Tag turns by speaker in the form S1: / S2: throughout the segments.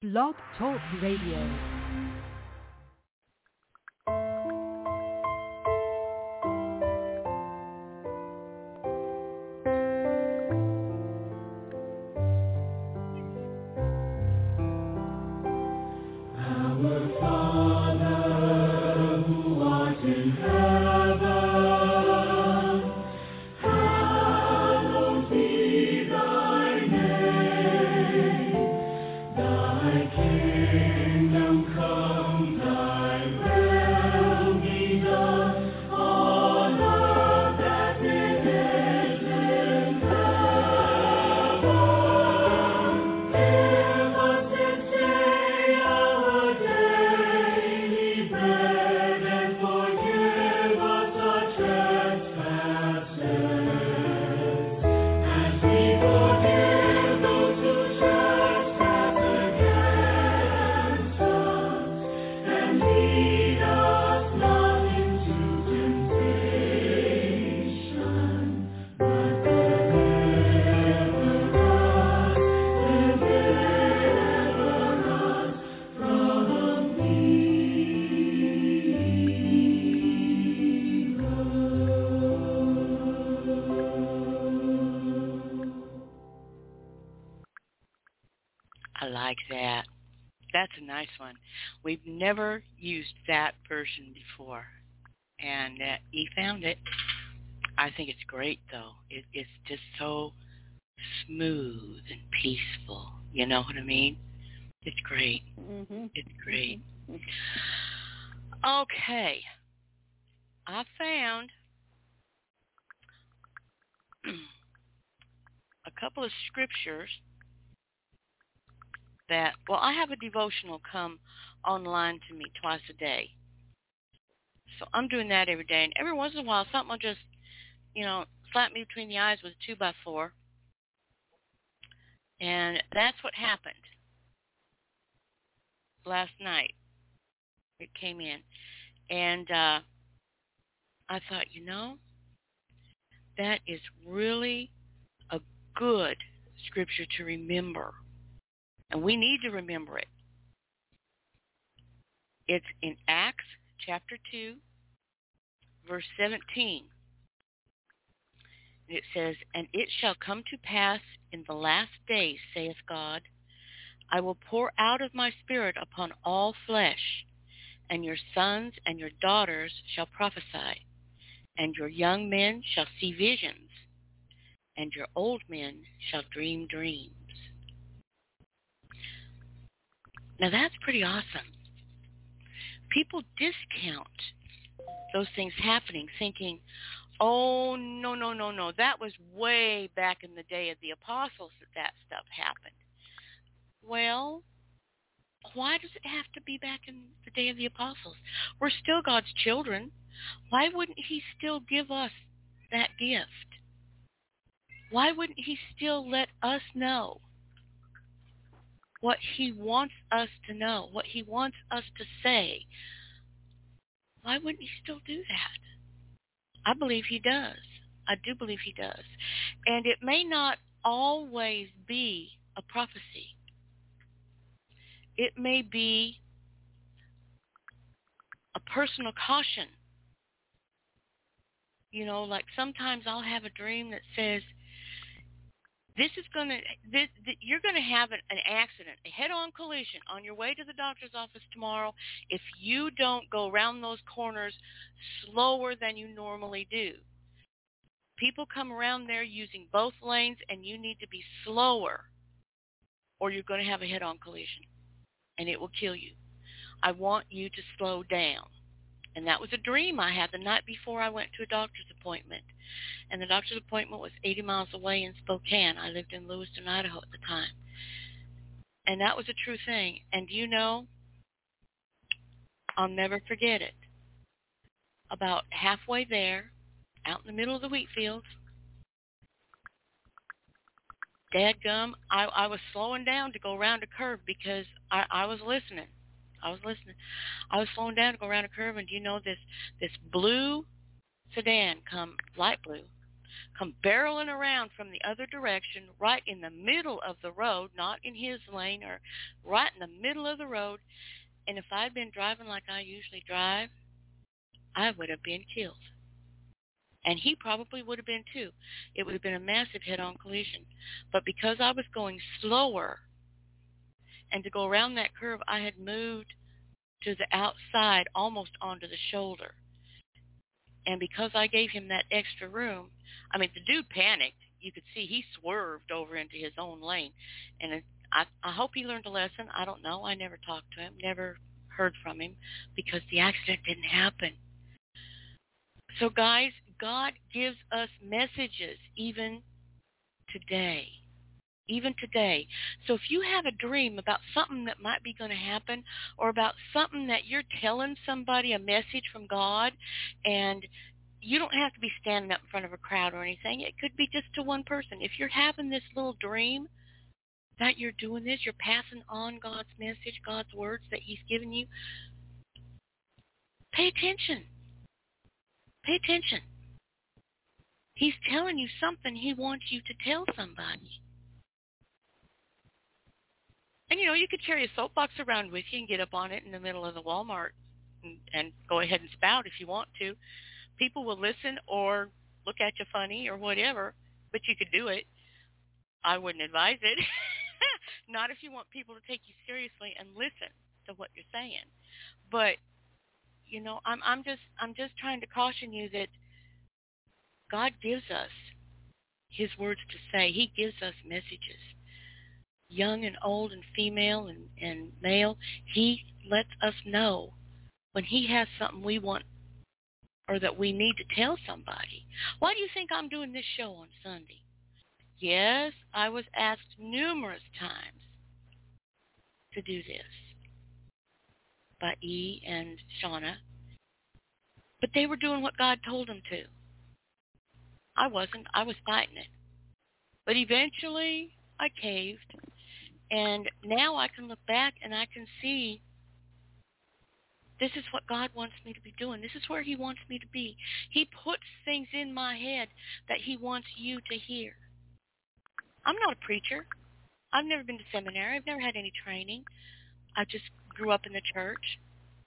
S1: Blog Talk Radio.
S2: I like that. That's a nice one. We've never used that version before, and he found it. I think it's great, though. It's just so smooth and peaceful. You know what I mean? It's great.
S3: Mm-hmm.
S2: It's great.
S3: Mm-hmm.
S2: Okay. I found a couple of scriptures that, well, I have a devotional come online to me twice a day. So I'm doing that every day. And every once in a while, something will just, slap me between the eyes with a 2x4. And that's what happened last night. It came in. And I thought, that is really a good scripture to remember. And we need to remember it. It's in Acts chapter 2, verse 17. It says, "And it shall come to pass in the last days, saith God, I will pour out of my spirit upon all flesh, and your sons and your daughters shall prophesy, and your young men shall see visions, and your old men shall dream dreams." Now that's pretty awesome. People discount those things happening, thinking, oh, no. That was way back in the day of the apostles that stuff happened. Well, why does it have to be back in the day of the apostles? We're still God's children. Why wouldn't he still give us that gift? Why wouldn't he still let us know what he wants us to know, what he wants us to say? Why wouldn't he still do that? I believe he does. I do believe he does. And it may not always be a prophecy. It may be a personal caution. Like sometimes I'll have a dream that says, you're going to have an accident, a head-on collision on your way to the doctor's office tomorrow if you don't go around those corners slower than you normally do. People come around there using both lanes, and you need to be slower, or you're going to have a head-on collision, and it will kill you. I want you to slow down. And that was a dream I had the night before I went to a doctor's appointment. And the doctor's appointment was 80 miles away in Spokane. I lived in Lewiston, Idaho at the time. And that was a true thing. And I'll never forget it. About halfway there, out in the middle of the wheat fields, dadgum, I was slowing down to go around a curve because I was listening. I was slowing down to go around a curve, and this blue sedan come, light blue, come barreling around from the other direction, right in the middle of the road, not in his lane, or right in the middle of the road. And if I'd been driving like I usually drive, I would have been killed. And he probably would have been too. It would have been a massive head-on collision. But because I was going slower, and to go around that curve, I had moved to the outside, almost onto the shoulder. And because I gave him that extra room, I mean, the dude panicked. You could see he swerved over into his own lane. And I hope he learned a lesson. I don't know. I never talked to him, never heard from him, because the accident didn't happen. So, guys, God gives us messages even today. Even today. So if you have a dream about something that might be going to happen, or about something that you're telling somebody, a message from God, and you don't have to be standing up in front of a crowd or anything. It could be just to one person. If you're having this little dream that you're doing this, you're passing on God's message, God's words that he's given you, pay attention. Pay attention. He's telling you something he wants you to tell somebody. And, you know, you could carry a soapbox around with you and get up on it in the middle of the Walmart and go ahead and spout if you want to. People will listen or look at you funny or whatever, but you could do it. I wouldn't advise it. Not if you want people to take you seriously and listen to what you're saying. But, you know, I'm just trying to caution you that God gives us his words to say. He gives us messages. Young and old and female and male, he lets us know when he has something we want or that we need to tell somebody. Why do you think I'm doing this show on Sunday? Yes, I was asked numerous times to do this by E and Shauna, but they were doing what God told them to. I wasn't. I was fighting it. But eventually I caved. And now I can look back and I can see this is what God wants me to be doing. This is where he wants me to be. He puts things in my head that he wants you to hear. I'm not a preacher. I've never been to seminary. I've never had any training. I just grew up in the church.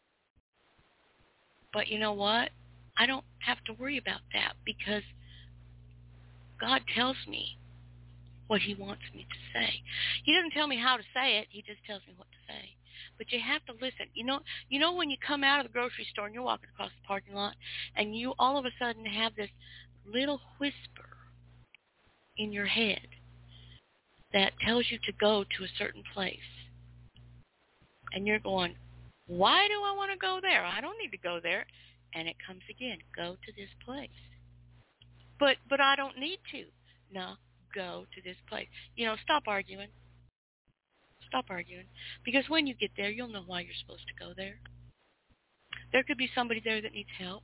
S2: But you know what? I don't have to worry about that because God tells me what he wants me to say. He doesn't tell me how to say it. He just tells me what to say. But you have to listen. You know when you come out of the grocery store and you're walking across the parking lot and you all of a sudden have this little whisper in your head that tells you to go to a certain place. And you're going, why do I want to go there? I don't need to go there. And it comes again, go to this place. But I don't need to. No. Go to this place. You know, stop arguing. Stop arguing. Because when you get there, you'll know why you're supposed to go there. There could be somebody there that needs help.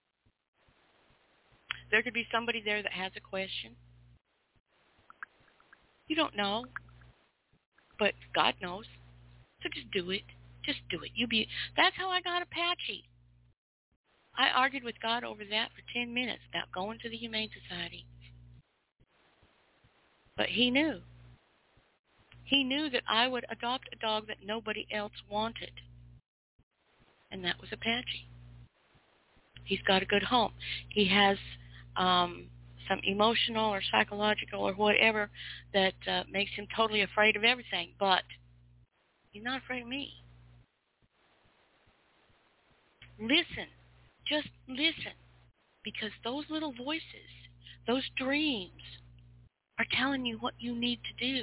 S2: There could be somebody there that has a question. You don't know, but God knows. So just do it. Just do it. That's how I got Apache. I argued with God over that for 10 minutes about going to the Humane Society. But he knew. He knew that I would adopt a dog that nobody else wanted. And that was Apache. He's got a good home. He has some emotional or psychological or whatever that makes him totally afraid of everything. But he's not afraid of me. Listen. Just listen. Because those little voices, those dreams, are telling you what you need to do.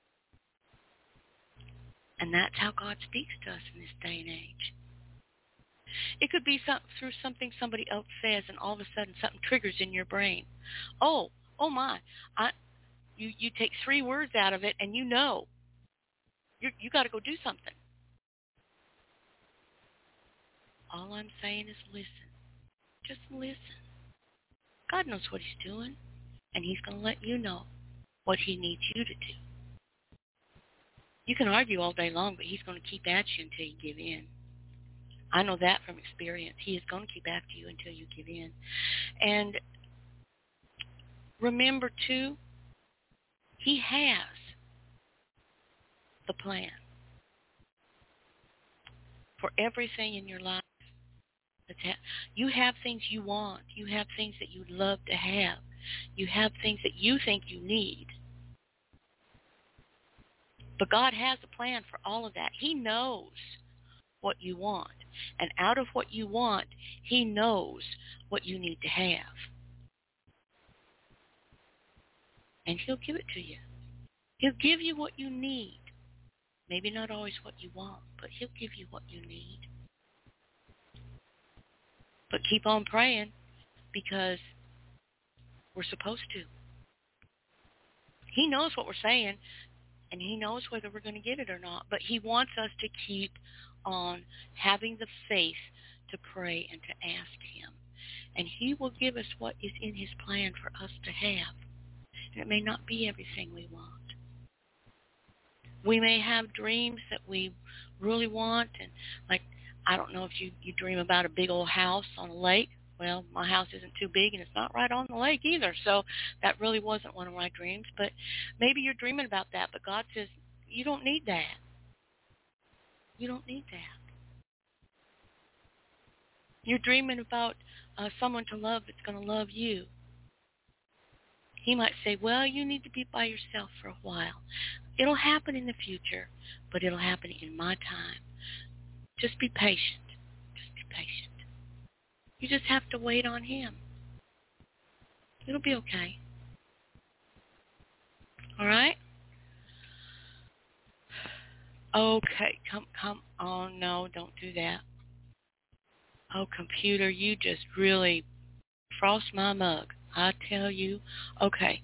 S2: And that's how God speaks to us in this day and age. It could be through something somebody else says, and all of a sudden something triggers in your brain. Oh my! You take 3 words out of it, and you know you got to go do something. All I'm saying is listen. Just listen. God knows what he's doing, and he's going to let you know what he needs you to do. You can argue all day long, but he's going to keep at you until you give in. I know that from experience. He is going to keep after you until you give in. And remember, too, he has the plan for everything in your life. You have things you want. You have things that you'd love to have. You have things that you think you need. But God has a plan for all of that. He knows what you want. And out of what you want, he knows what you need to have. And he'll give it to you. He'll give you what you need. Maybe not always what you want, but he'll give you what you need. But keep on praying, because we're supposed to. He knows what we're saying, and he knows whether we're going to get it or not. But he wants us to keep on having the faith to pray and to ask him. And he will give us what is in his plan for us to have. And it may not be everything we want. We may have dreams that we really want, and like, I don't know if you dream about a big old house on a lake. Well, my house isn't too big, and it's not right on the lake either, so that really wasn't one of my dreams. But maybe you're dreaming about that, but God says, you don't need that. You don't need that. You're dreaming about someone to love that's going to love you. He might say, well, you need to be by yourself for a while. It'll happen in the future, but it'll happen in my time. Just be patient. Just be patient. You just have to wait on him. It'll be okay. All right? Okay, come on. No, don't do that. Oh, computer, you just really frost my mug. I tell you. Okay.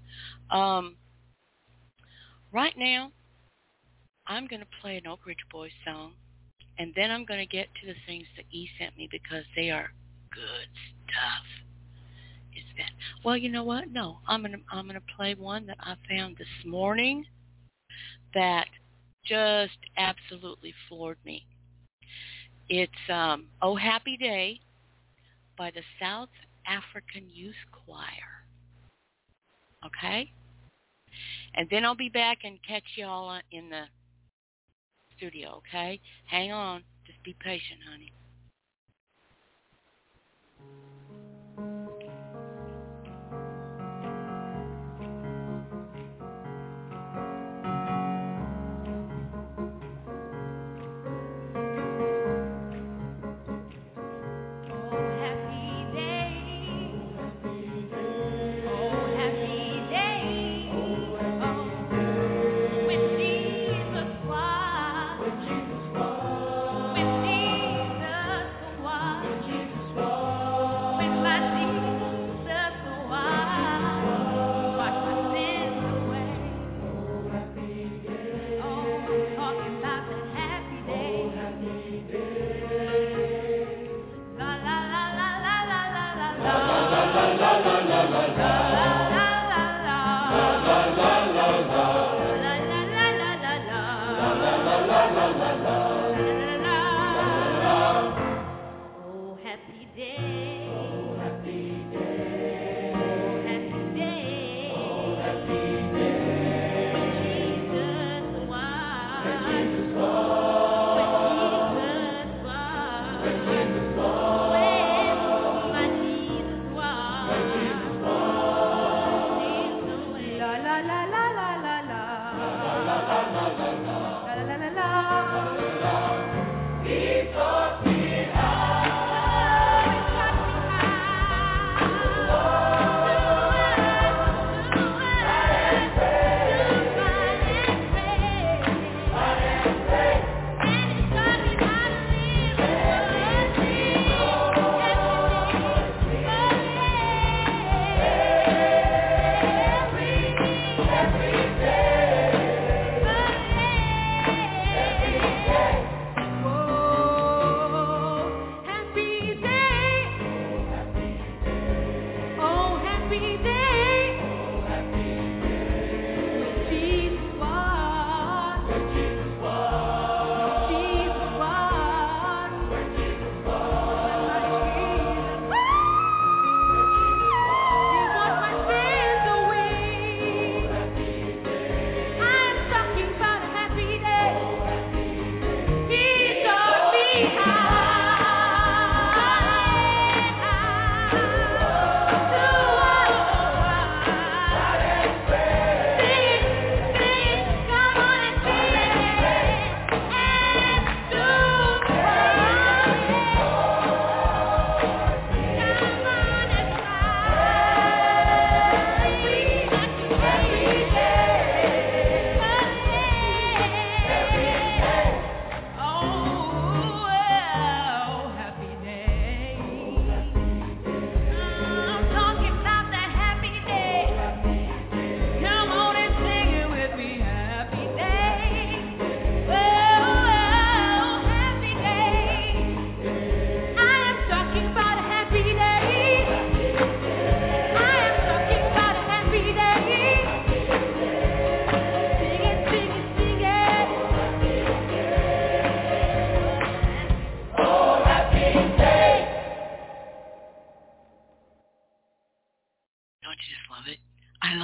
S2: Right now, I'm going to play an Oak Ridge Boys song, and then I'm going to get to the things that E sent me, because they are good stuff. Is that? Well, you know what? No, I'm gonna play one that I found this morning that just absolutely floored me. It's "Oh Happy Day" by the South African Youth Choir. Okay? And then I'll be back and catch y'all in the studio, okay? Hang on. Just be patient, honey.
S4: Jesus was.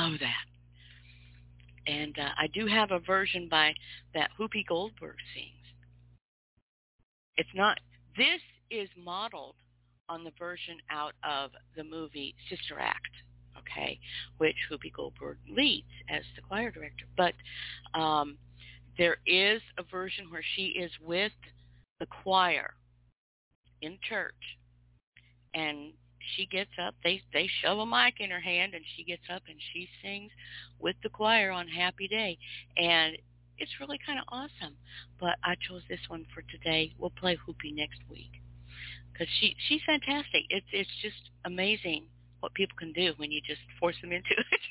S2: love that. And I do have a version by that Whoopi Goldberg sings. It's not, this is modeled on the version out of the movie Sister Act, okay, which Whoopi Goldberg leads as the choir director. But there is a version where she is with the choir in church, and she gets up, they shove a mic in her hand, and she gets up and she sings with the choir on Happy Day. And it's really kind of awesome. But I chose this one for today. We'll play Whoopi next week because she's fantastic. It's just amazing what people can do when you just force them into it.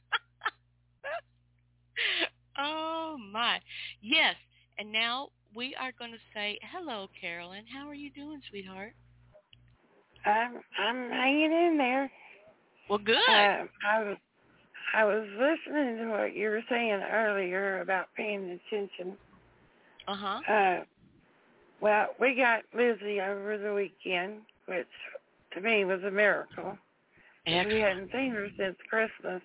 S2: Oh, my. Yes, and now we are going to say, hello, Carolyn. How are you doing, sweetheart?
S4: I'm hanging in there.
S2: Well, good.
S4: I was listening to what you were saying earlier about paying attention.
S2: Uh-huh.
S4: Well, we got Lizzie over the weekend, which to me was a miracle.
S2: Excellent.
S4: We hadn't seen her since Christmas.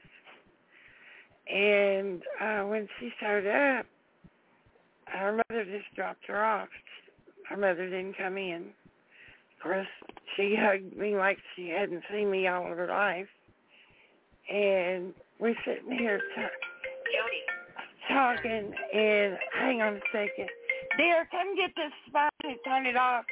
S4: And when she showed up, her mother just dropped her off. Her mother didn't come in. Of course, she hugged me like she hadn't seen me all of her life. And we're sitting here talking, and hang on a second. Dear, come get this spot and turn it off.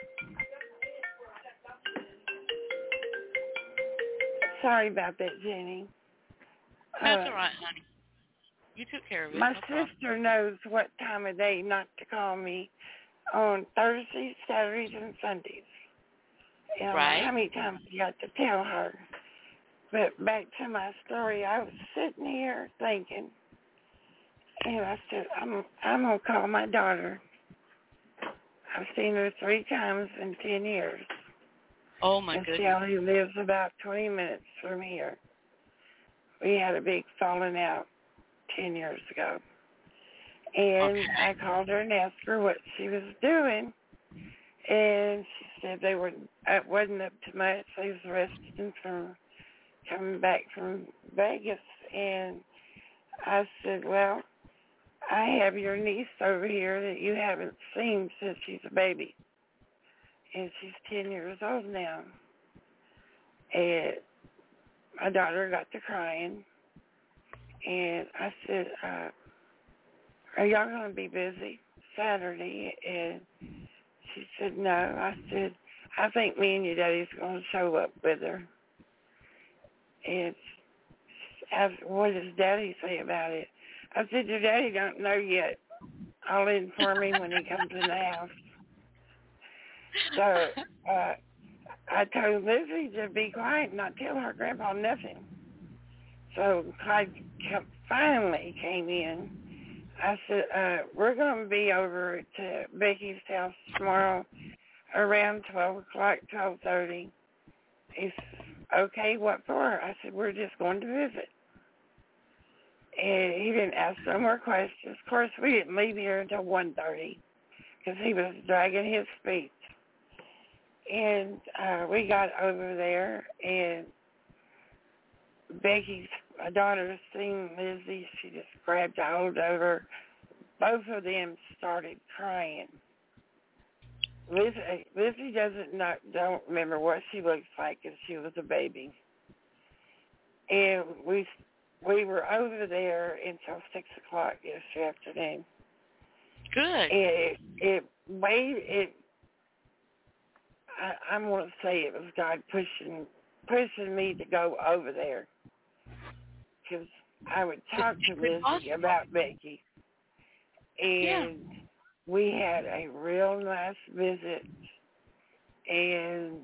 S4: Sorry about that, Jenny.
S2: That's all right, honey. You took care of it.
S4: My
S2: No
S4: sister knows what time of day not to call me on Thursdays, Saturdays, and Sundays. You know,
S2: right.
S4: How many times you got to tell her? But back to my story, I was sitting here thinking, and I said, I'm going to call my daughter. I've seen her 3 times in 10 years.
S2: Oh, my
S4: and
S2: goodness.
S4: She only lives about 20 minutes from here. We had a big falling out 10 years ago. And
S2: okay.
S4: I called her and asked her what she was doing. And she said it wasn't up to much. They was resting from coming back from Vegas. And I said, well, I have your niece over here that you haven't seen since she's a baby. And she's 10 years old now. And my daughter got to crying. And I said, are y'all going to be busy Saturday? And she said, no. I said, I think me and your daddy's going to show up with her. And she asked, what does daddy say about it? I said, your daddy don't know yet. I'll inform him when he comes in the house. So I told Lizzie to be quiet and not tell her grandpa nothing. So Clyde finally came in. I said, we're going to be over to Becky's house tomorrow around 12 o'clock, 12:30. He said, okay, what for? I said, we're just going to visit. And he didn't ask no more questions. Of course, we didn't leave here until 1:30 because he was dragging his feet. And we got over there, and Becky's daughter seen Lizzie. She just grabbed a hold of her. Both of them started crying. Lizzie don't remember what she looks like because she was a baby. And we were over there until 6 o'clock yesterday afternoon.
S2: Good.
S4: I'm going to say it was God pushing me to go over there. Because I would talk to Lizzie about Becky. And we had a real nice visit. And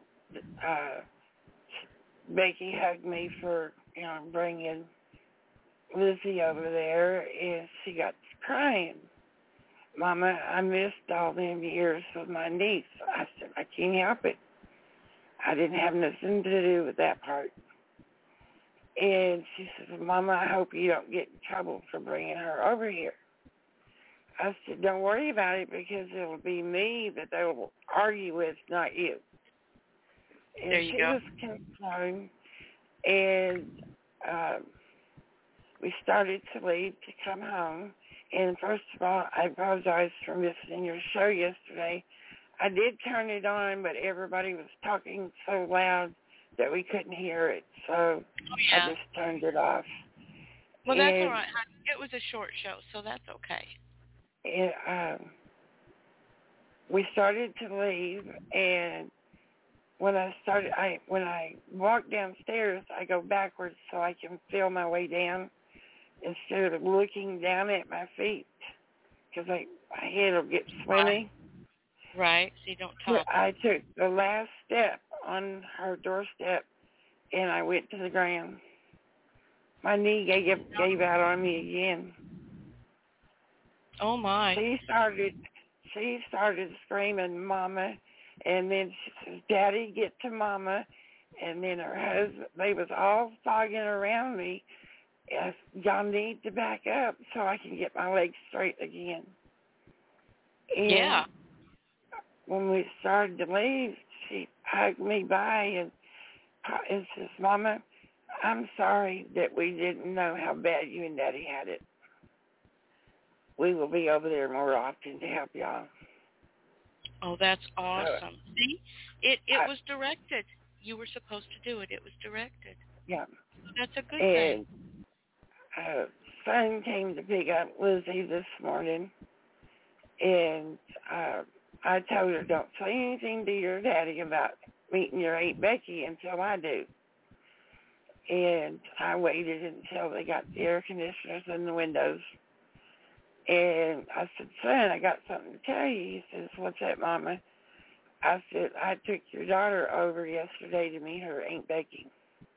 S4: Becky hugged me for, bringing Lizzie over there. And she got crying. Mama, I missed all them years with my niece. I said, I can't help it. I didn't have nothing to do with that part. And she said, Mama, I hope you don't get in trouble for bringing her over here. I said, don't worry about it because it'll be me that they will argue with, not you. And
S2: there you
S4: she
S2: go.
S4: was concerned. And we started to leave to come home. And first of all, I apologize for missing your show yesterday. I did turn it on, but everybody was talking so loud that we couldn't hear it. So I just turned it off.
S2: Well, that's all right, honey. It was a short show, so that's okay.
S4: We started to leave, and when I walk downstairs, I go backwards so I can feel my way down instead of looking down at my feet, because my head will get swimmy.
S2: Right, so you don't talk.
S4: I took the last step on her doorstep, and I went to the ground. My knee gave out on me again.
S2: Oh, my.
S4: She started screaming, Mama, and then she says, Daddy, get to Mama. And then her husband, they was all fogging around me. Y'all need to back up so I can get my legs straight again. And when we started to leave, she hugged me by and says, Mama, I'm sorry that we didn't know how bad you and Daddy had it. We will be over there more often to help y'all.
S2: Oh, that's awesome. See, it was directed. You were supposed to do it. It was directed.
S4: Yeah.
S2: That's a good thing.
S4: And son came to pick up Lizzie this morning, and I told her, don't say anything to your daddy about meeting your Aunt Becky until I do. And I waited until they got the air conditioners in the windows. And I said, son, I got something to tell you. He says, what's that, Mama? I said, I took your daughter over yesterday to meet her Aunt Becky.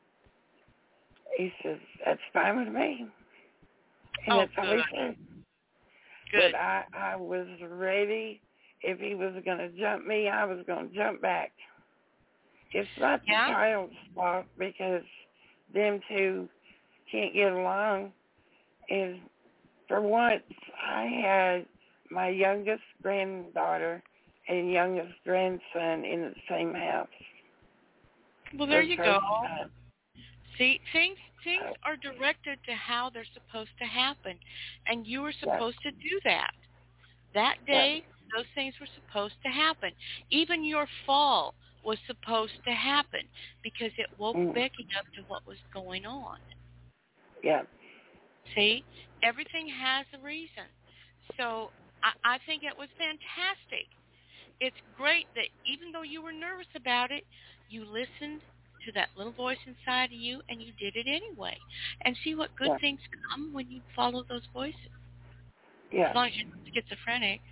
S4: He says, that's fine with me. And that's all he said.
S2: Good.
S4: But I was ready. If he was going to jump me, I was going to jump back. It's not the child's fault because them two can't get along. And for once, I had my youngest granddaughter and youngest grandson in the same house.
S2: Well, there you go. See, things are directed to how they're supposed to happen, and you were supposed to do that. That day, those things were supposed to happen. Even your fall was supposed to happen because it woke Becky up to what was going on.
S4: Yeah.
S2: See, everything has a reason. So I think it was fantastic. It's great that even though you were nervous about it, you listened to that little voice inside of you and you did it anyway. And see what good things come when you follow those voices.
S4: Yeah.
S2: As long as you're not schizophrenic.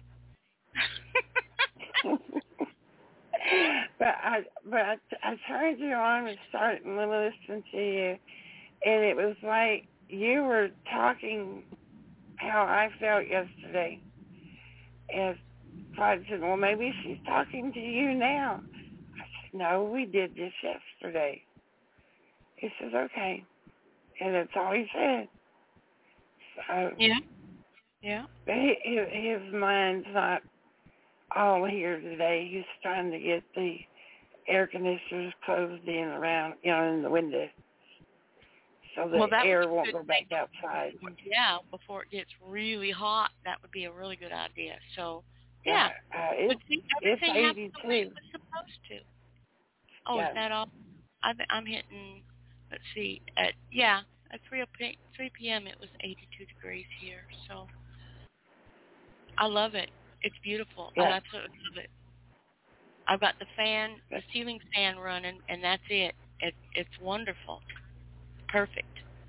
S4: But I turned you on and started listening to you, and it was like you were talking how I felt yesterday. And so I said, well, maybe she's talking to you now. I said, no, we did this yesterday. He says, okay. And that's all he said. So,
S2: yeah.
S4: But his mind's not all here today. He's trying to get the air conditioners closed in around, in the window, so the air won't go back outside.
S2: Yeah, before it gets really hot, that would be a really good idea. So,
S4: it's 82.
S2: It's supposed to. Oh, is that all? I'm hitting. Let's see. At 3 p.m. it was 82 degrees here. So, I love it. It's beautiful.
S4: Yeah.
S2: I absolutely love it. I've got the ceiling fan running, and that's it. It's wonderful. Perfect.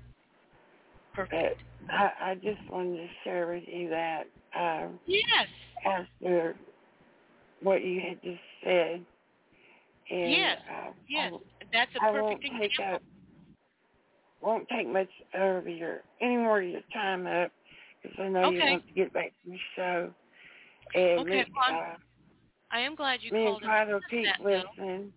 S4: I just wanted to share with you that after what you had just said. And,
S2: yes. That's a perfect example.
S4: Won't take much of any more of your time up, because I know you want to get back to the show. And
S2: I am glad you
S4: me
S2: called.
S4: Me and Clyde will keep listening.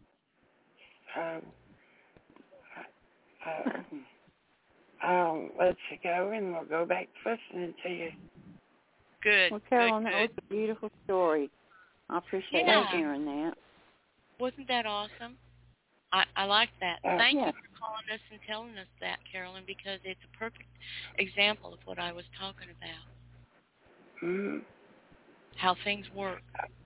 S4: I'll let you go, and we'll go back to listening to you.
S2: Good.
S3: Well, Carolyn, that was a beautiful story. I appreciate you sharing that.
S2: Wasn't that awesome? I like that. Thank
S3: yeah.
S2: you for calling us and telling us that, Carolyn, because it's a perfect example of what I was talking about.
S4: Mm-hmm.
S2: How things work.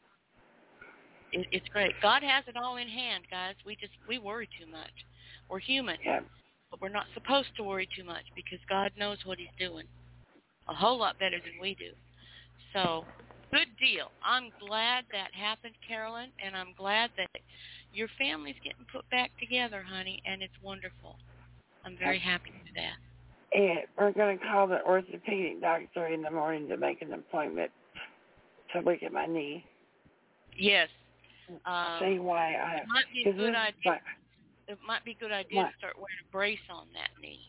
S2: It's great. God has it all in hand, guys. We worry too much. We're human,
S4: Yeah.
S2: but we're not supposed to worry too much because God knows what He's doing a whole lot better than we do. So, good deal. I'm glad that happened, Carolyn, and I'm glad that your family's getting put back together, honey, and it's wonderful. I'm very happy for that.
S4: And we're going to call the orthopedic doctor in the morning to make an appointment to look at my knee.
S2: Yes.
S4: See why
S2: It might be a good idea. It might be a good idea to start wearing a brace on that knee.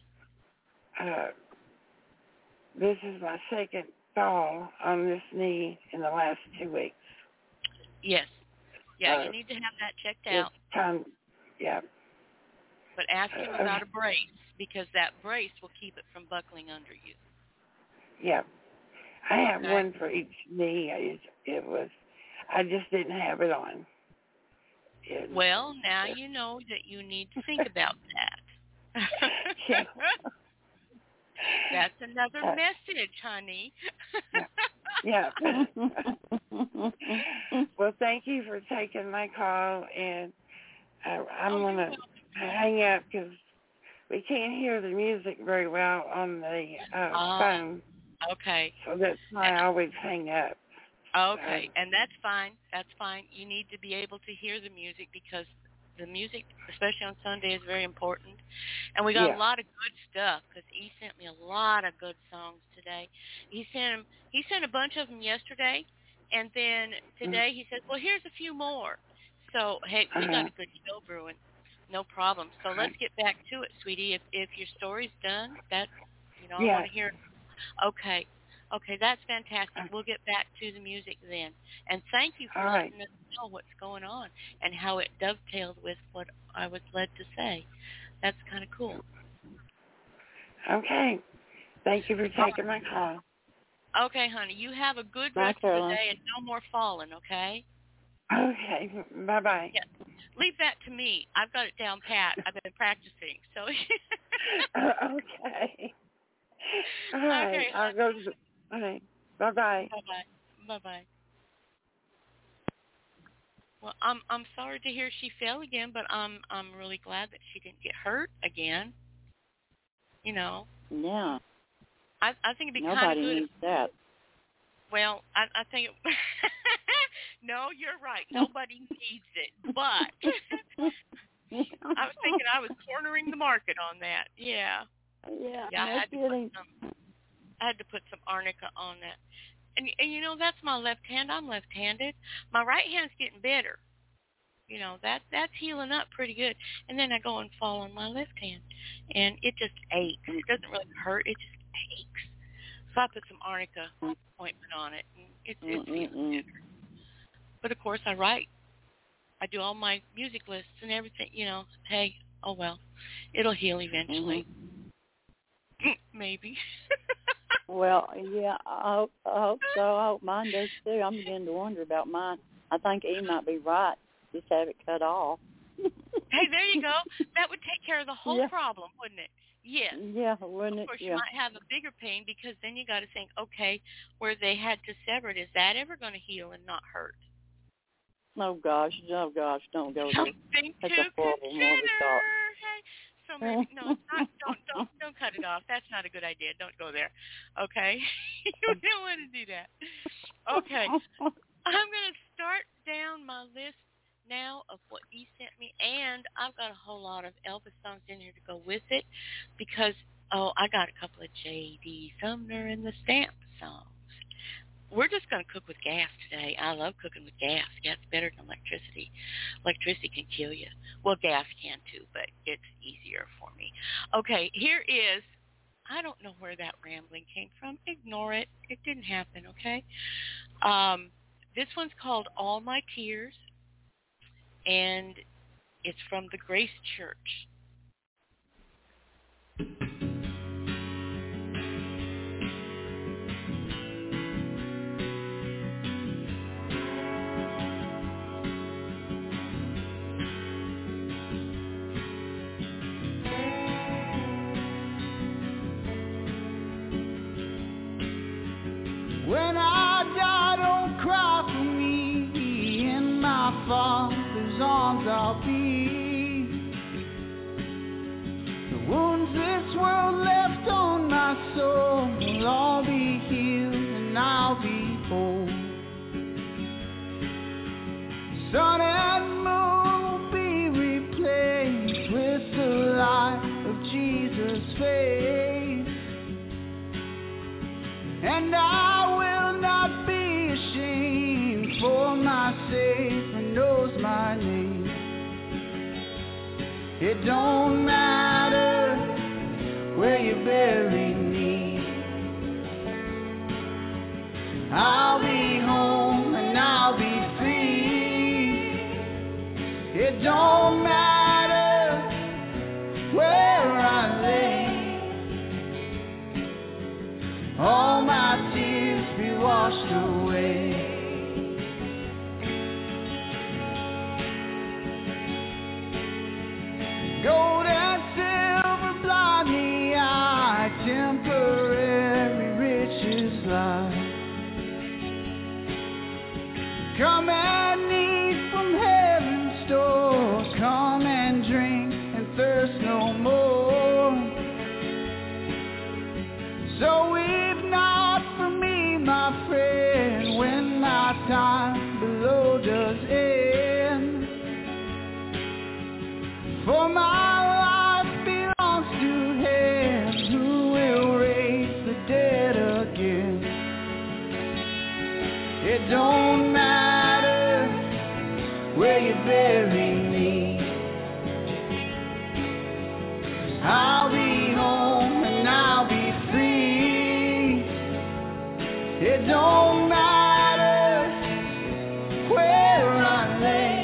S4: This is my second fall on this knee in the last 2 weeks.
S2: Yes. Yeah, you need to have that checked out.
S4: Yeah.
S2: But ask him about a brace because that brace will keep it from buckling under you.
S4: Yeah. I have one for each knee. I just didn't have it on.
S2: Well, now you know that you need to think about that.
S4: Yeah.
S2: That's another message, honey.
S4: Yeah. Well, thank you for taking my call, and I'm going to hang up because we can't hear the music very well on the phone.
S2: Okay.
S4: So that's why I always hang up.
S2: Okay, and that's fine. That's fine. You need to be able to hear the music because the music, especially on Sunday, is very important. And we got a lot of good stuff because he sent me a lot of good songs today. He sent a bunch of them yesterday, and then today he said, well, here's a few more. So, hey, we got a good show brewing. No problem. So let's get back to it, sweetie. If your story's done, I want to hear it. Okay, that's fantastic. We'll get back to the music then. And thank you for letting us know what's going on and how it dovetailed with what I was led to say. That's kind of cool.
S4: Okay. Thank you for taking my call.
S2: Okay, honey. You have a good rest of the day and no more falling, okay?
S4: Okay. Bye-bye.
S2: Yeah. Leave that to me. I've got it down pat. I've been practicing. So.
S4: Okay. All right.
S2: Okay,
S4: I'll go to the... All right. Bye-bye.
S2: Bye-bye. Bye-bye. Well, I'm sorry to hear she fell again, but I'm really glad that she didn't get hurt again. You know.
S3: Yeah.
S2: I think it'd be kind of good.
S3: Nobody needs that.
S2: Well, I think it, no, you're right. Nobody needs it, but I was thinking I was cornering the market on that. Yeah.
S3: Yeah.
S2: I had to put some arnica on that. And you know, that's my left hand. I'm left-handed. My right hand's getting better. You know, that's healing up pretty good. And then I go and fall on my left hand, and it just aches. It doesn't really hurt. It just aches. So I put some arnica ointment on it, and it's feeling better. But, of course, I write. I do all my music lists and everything. You know, hey, oh, well, it'll heal eventually. Maybe.
S3: Well, yeah, I hope so. I hope mine does too. I'm beginning to wonder about mine. I think E might be right. Just have it cut off.
S2: Hey, there you go. That would take care of the whole problem, wouldn't it? Yes.
S3: Yeah, wouldn't it?
S2: Of course, you might have a bigger pain because then you got to think, okay, where they had to sever it, is that ever going to heal and not hurt?
S3: Oh gosh, don't go there.
S2: Something
S3: That's
S2: to
S3: a horrible movie thought.
S2: Hey, so maybe don't cut it off. That's not a good idea. Don't go there. Okay, you don't want to do that. Okay, I'm going to start down my list now of what he sent me, and I've got a whole lot of Elvis songs in here to go with it because, I got a couple of J.D. Sumner and the Stamp songs. We're just going to cook with gas today. I love cooking with gas. Gas is better than electricity. Electricity can kill you. Well, gas can too, but it's easier for me. Okay, here is, I don't know where that rambling came from. Ignore it. It didn't happen, okay? This one's called All My Tears, and it's from the Grace Church.
S5: Father's arms I'll be. The wounds this world left on my soul will all be healed and I'll be whole. Sun and moon will be replaced with the light of Jesus' face. And I will not be ashamed, for my Savior knows my name. It don't matter where you bury me, I'll be home and I'll be free. It don't matter where I lay, all my tears be washed away. Gold and silver blind the eye, temporary riches lie. Come and eat from heaven's store, come and drink and thirst no more. So weep not for me, my friend, when my time below does end. For my life belongs to Him who will raise the dead again. It don't matter where you bury me, I'll be home and I'll be free. It don't matter where I lay,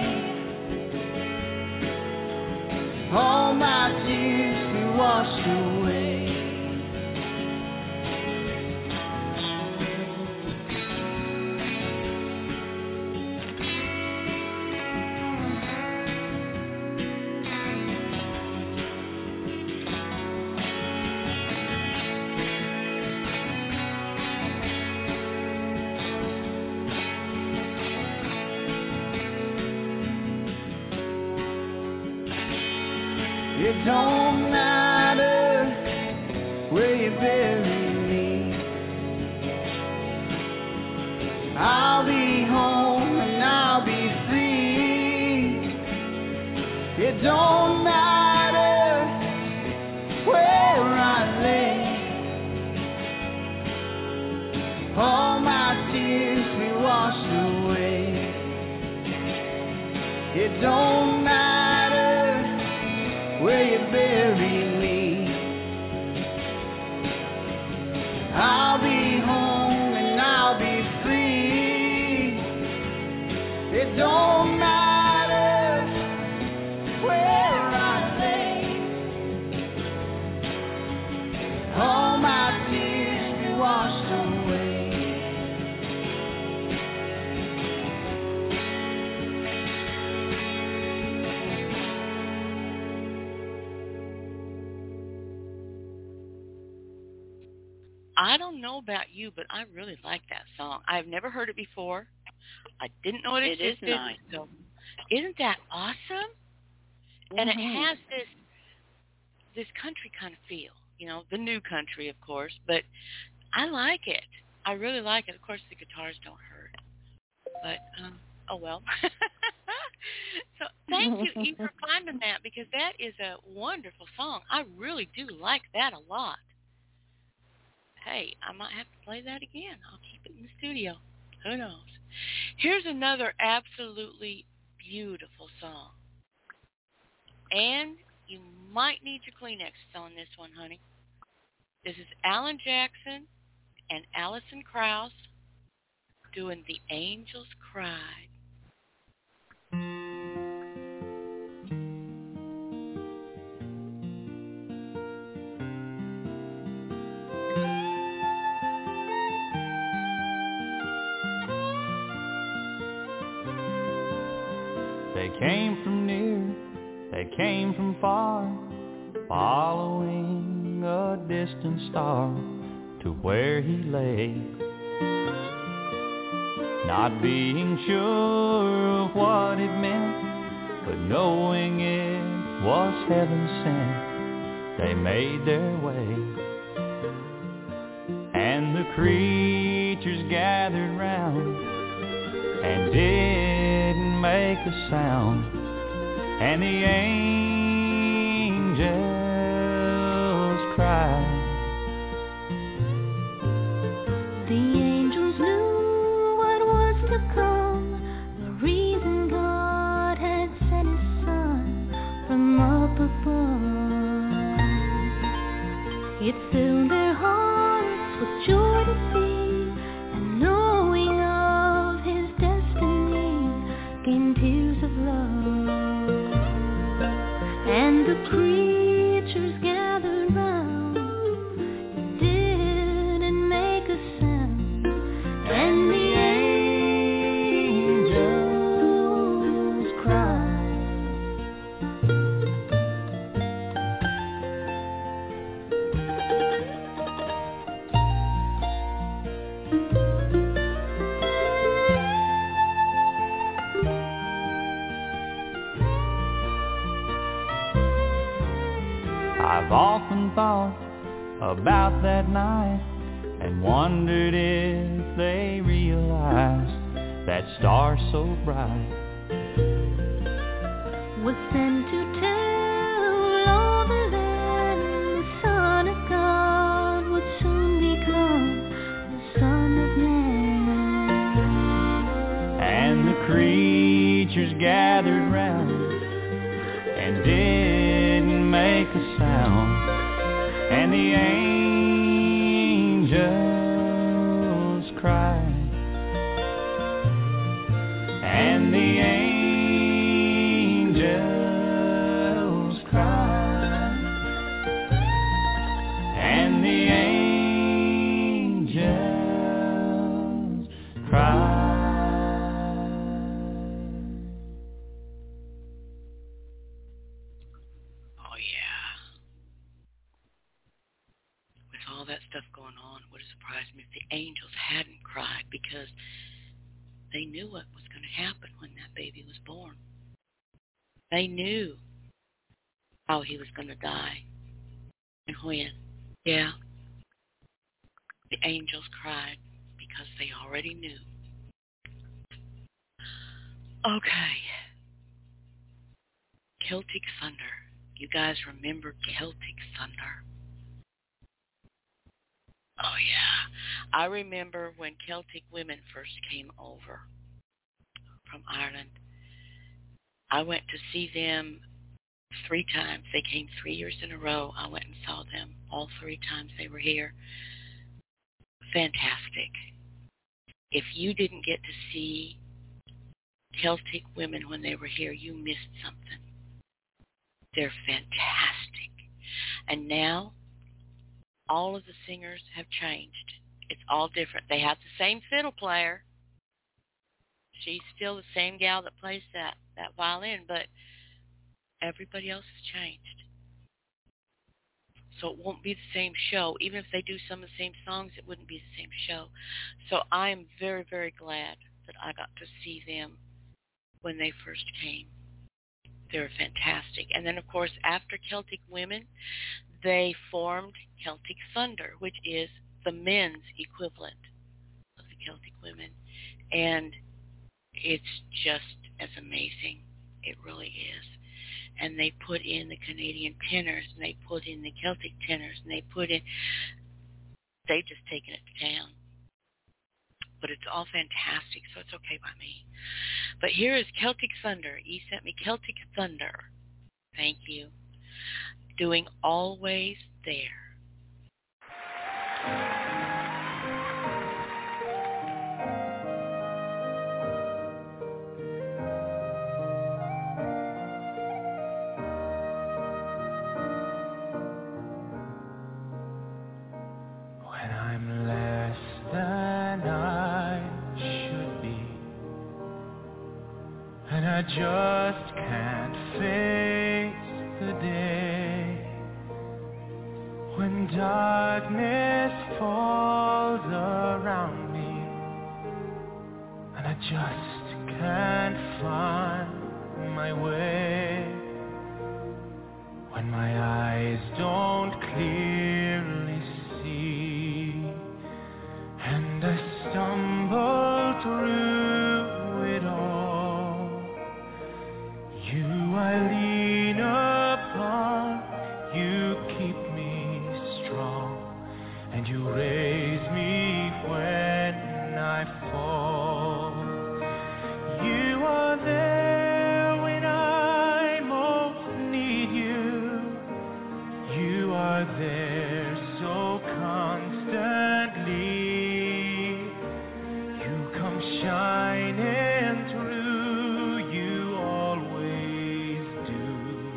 S5: all my tears be washed away. It don't matter where you bury me, I'll be home and I'll be free. It don't matter where I lay, all my tears be washed away. It don't matter where you bury me, I'll be home and I'll be free. It don't matter where I lay, all my tears be washed away.
S2: I don't know about you, but I really like that song. I've never heard it before. I didn't know it existed.
S3: It is nice.
S2: So, isn't that awesome? And it has this country kind of feel, you know, the new country, of course. But I like it. I really like it. Of course, the guitars don't hurt. But, oh well. So thank you, Eve, for finding that, because that is a wonderful song. I really do like that a lot. Hey, I might have to play that again. I'll keep it in the studio. Who knows? Here's another absolutely beautiful song. And you might need your Kleenex on this one, honey. This is Alan Jackson and Alison Krauss doing The Angels Cried.
S5: They came from near, they came from far, following a distant star to where he lay, not being sure know what it meant, but knowing it was heaven sent, they made their way. And the creatures gathered round and didn't make a sound, and the angels cried.
S6: The angels knew what was to come, the reason God had sent His Son from up above. It filled their hearts with joy to see, and knowing of His destiny came tears of love. And the creatures gathered round, didn't make a sound, and the angels cried.
S5: I've often thought about that night and wondered if they realized that star so bright
S6: Was sent to tell all the land the Son of God would soon become the Son of Man.
S5: and the creatures gathered round and didn't make a sound, and the angels cried, and the angels cried, and the angels cried.
S2: Oh, yeah. With all that stuff going on, it would have surprised me if the angels hadn't cried, because they knew what was going to happen when that baby was born. They knew how he was going to die and when. Yeah. The angels cried because they already knew. Okay. Celtic Thunder. You guys remember Celtic Thunder? Oh, yeah. I remember when Celtic women first came over from Ireland. I went to see them 3 times. They came 3 years in a row. I went and saw them all 3 times they were here. Fantastic. If you didn't get to see Celtic women when they were here, you missed something. They're fantastic. And now, all of the singers have changed. It's all different. They have the same fiddle player. She's still the same gal that plays that violin, but everybody else has changed. So it won't be the same show. Even if they do some of the same songs, it wouldn't be the same show. So I am very, very glad that I got to see them when they first came. They're fantastic. And then, of course, after Celtic Women, they formed Celtic Thunder, which is the men's equivalent of the Celtic Women. And it's just as amazing. It really is. And they put in the Canadian tenors, and they put in the Celtic tenors, and they've just taken it to town. But it's all fantastic, so it's okay by me. But here is Celtic Thunder. You sent me Celtic Thunder. Thank you. Doing Always There.
S5: When I'm less than I should be, and I just can't face the day, when darkness falls around me, and I just can't
S7: find my way when my eyes don't clearly see, and I stumble through it all. You I lean upon, you keep me strong, and you raise me when I fall. You are there when I most need you. You are there so constantly. You come shining through, you always do.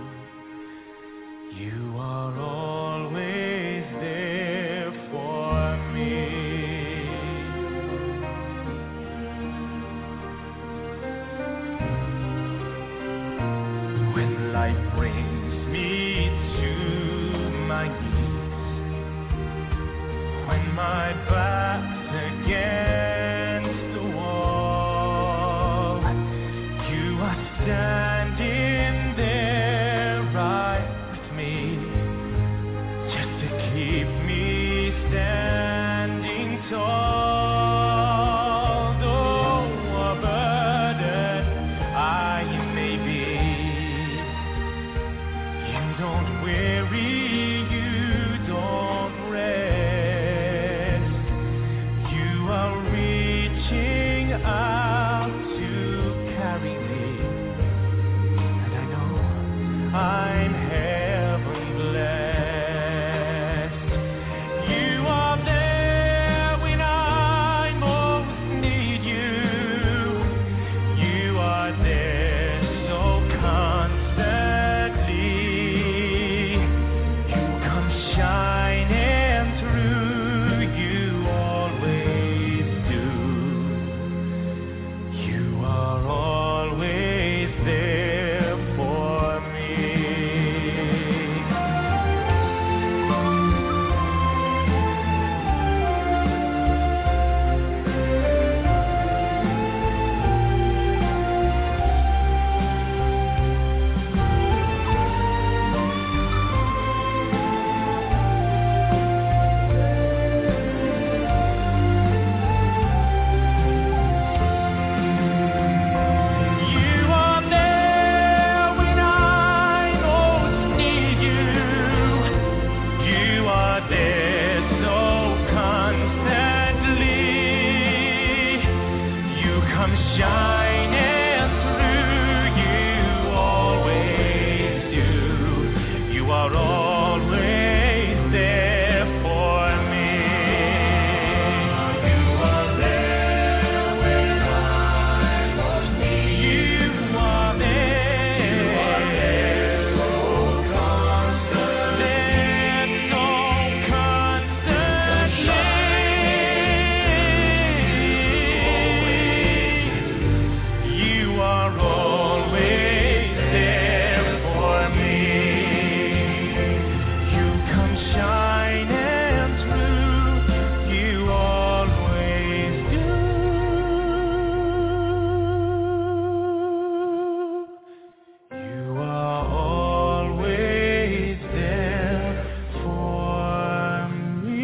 S7: You are always there for me. When life brings me to my knees, when my back's against the wall, you are standing there right with me, just to keep me standing tall. Though a burden I may be, you don't weary, you don't rest. You are reaching out to carry me, and I know I'm heaven blessed. You are there when I most need you. You are there so constantly. You come shining through, you always do. You are always there for me. You are there when I most need you. You are there so constantly. You come shining through, you always do. You are always there for me. You are there when I most need you. You are there so constantly. You are always there for me. You come shining through, you always do. You are always there for me.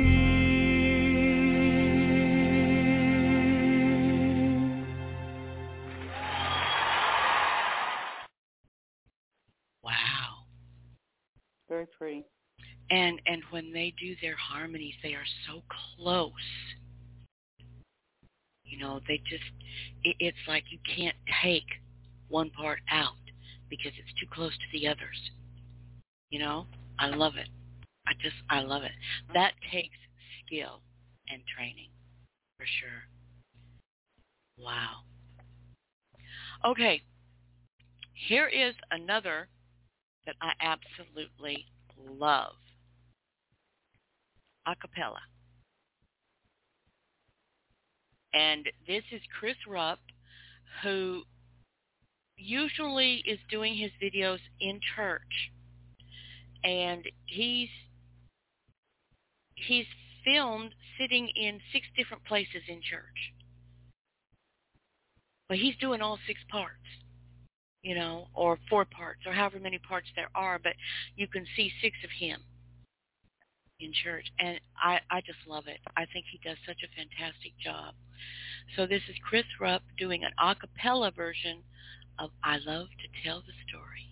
S2: Wow.
S3: Very pretty.
S2: And when they do their harmonies, they are so close. You know, they just, it's like you can't take one part out because it's too close to the others. You know, I love it. I love it. That takes skill and training, for sure. Wow. Okay, here is another that I absolutely love. A cappella. And this is Chris Rupp, who usually is doing his videos in church. And he's filmed sitting in 6 different places in church. But he's doing all 6 parts. or 4 parts, or however many parts there are, but you can see 6 of him in church, and I just love it. I think he does such a fantastic job. So this is Chris Rupp doing an a cappella version of I Love to Tell the Story.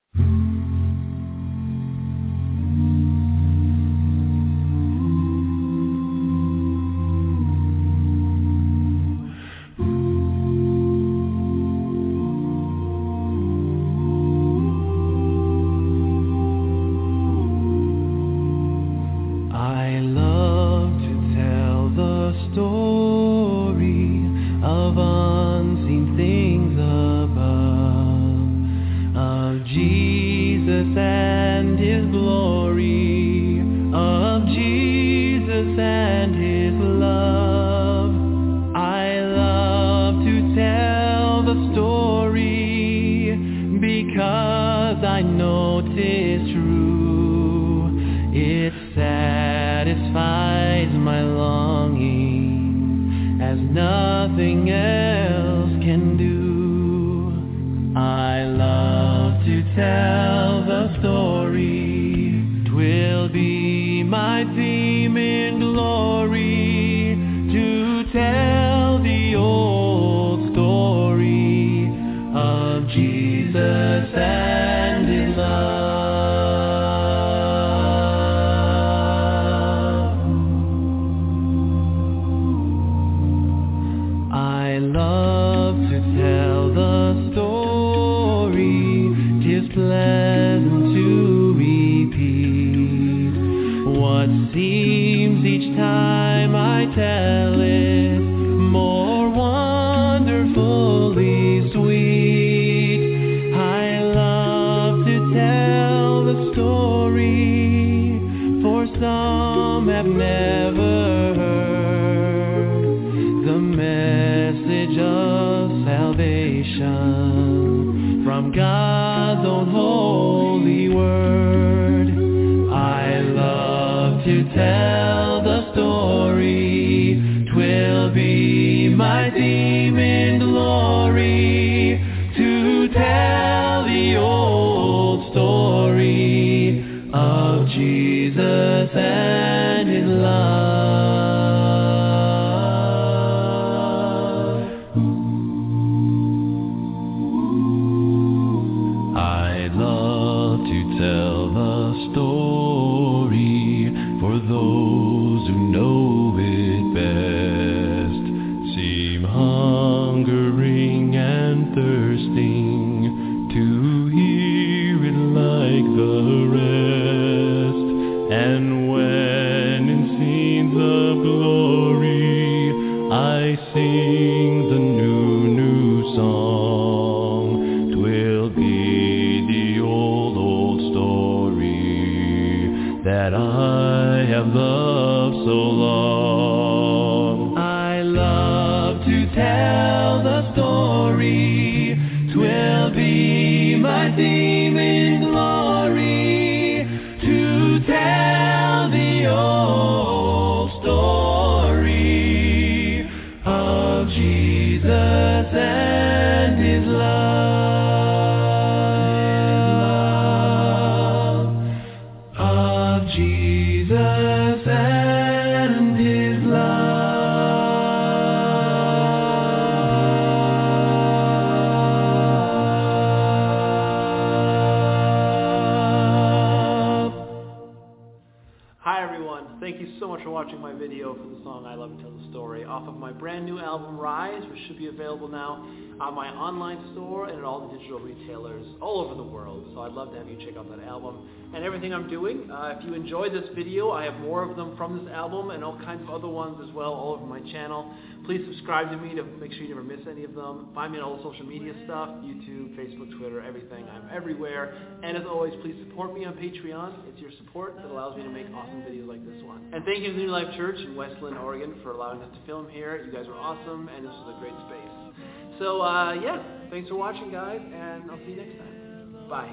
S8: Available now on my online store and at all the digital retailers all over the world. So I'd love to have you check out that album and everything I'm doing. If you enjoyed this video, I have more of them from this album and all kinds of other ones as well all over my channel. Please subscribe to me to make sure you never miss any of them. Find me on all the social media stuff, YouTube, Facebook, Twitter, everything. I'm everywhere. And as always, please support me on Patreon. It's your support that allows me to make awesome videos like this one. And thank you to New Life Church in Westland, Oregon for allowing us to film here. You guys are awesome, and this was a great space. So, yeah, thanks for watching, guys, and I'll see you next time. Bye.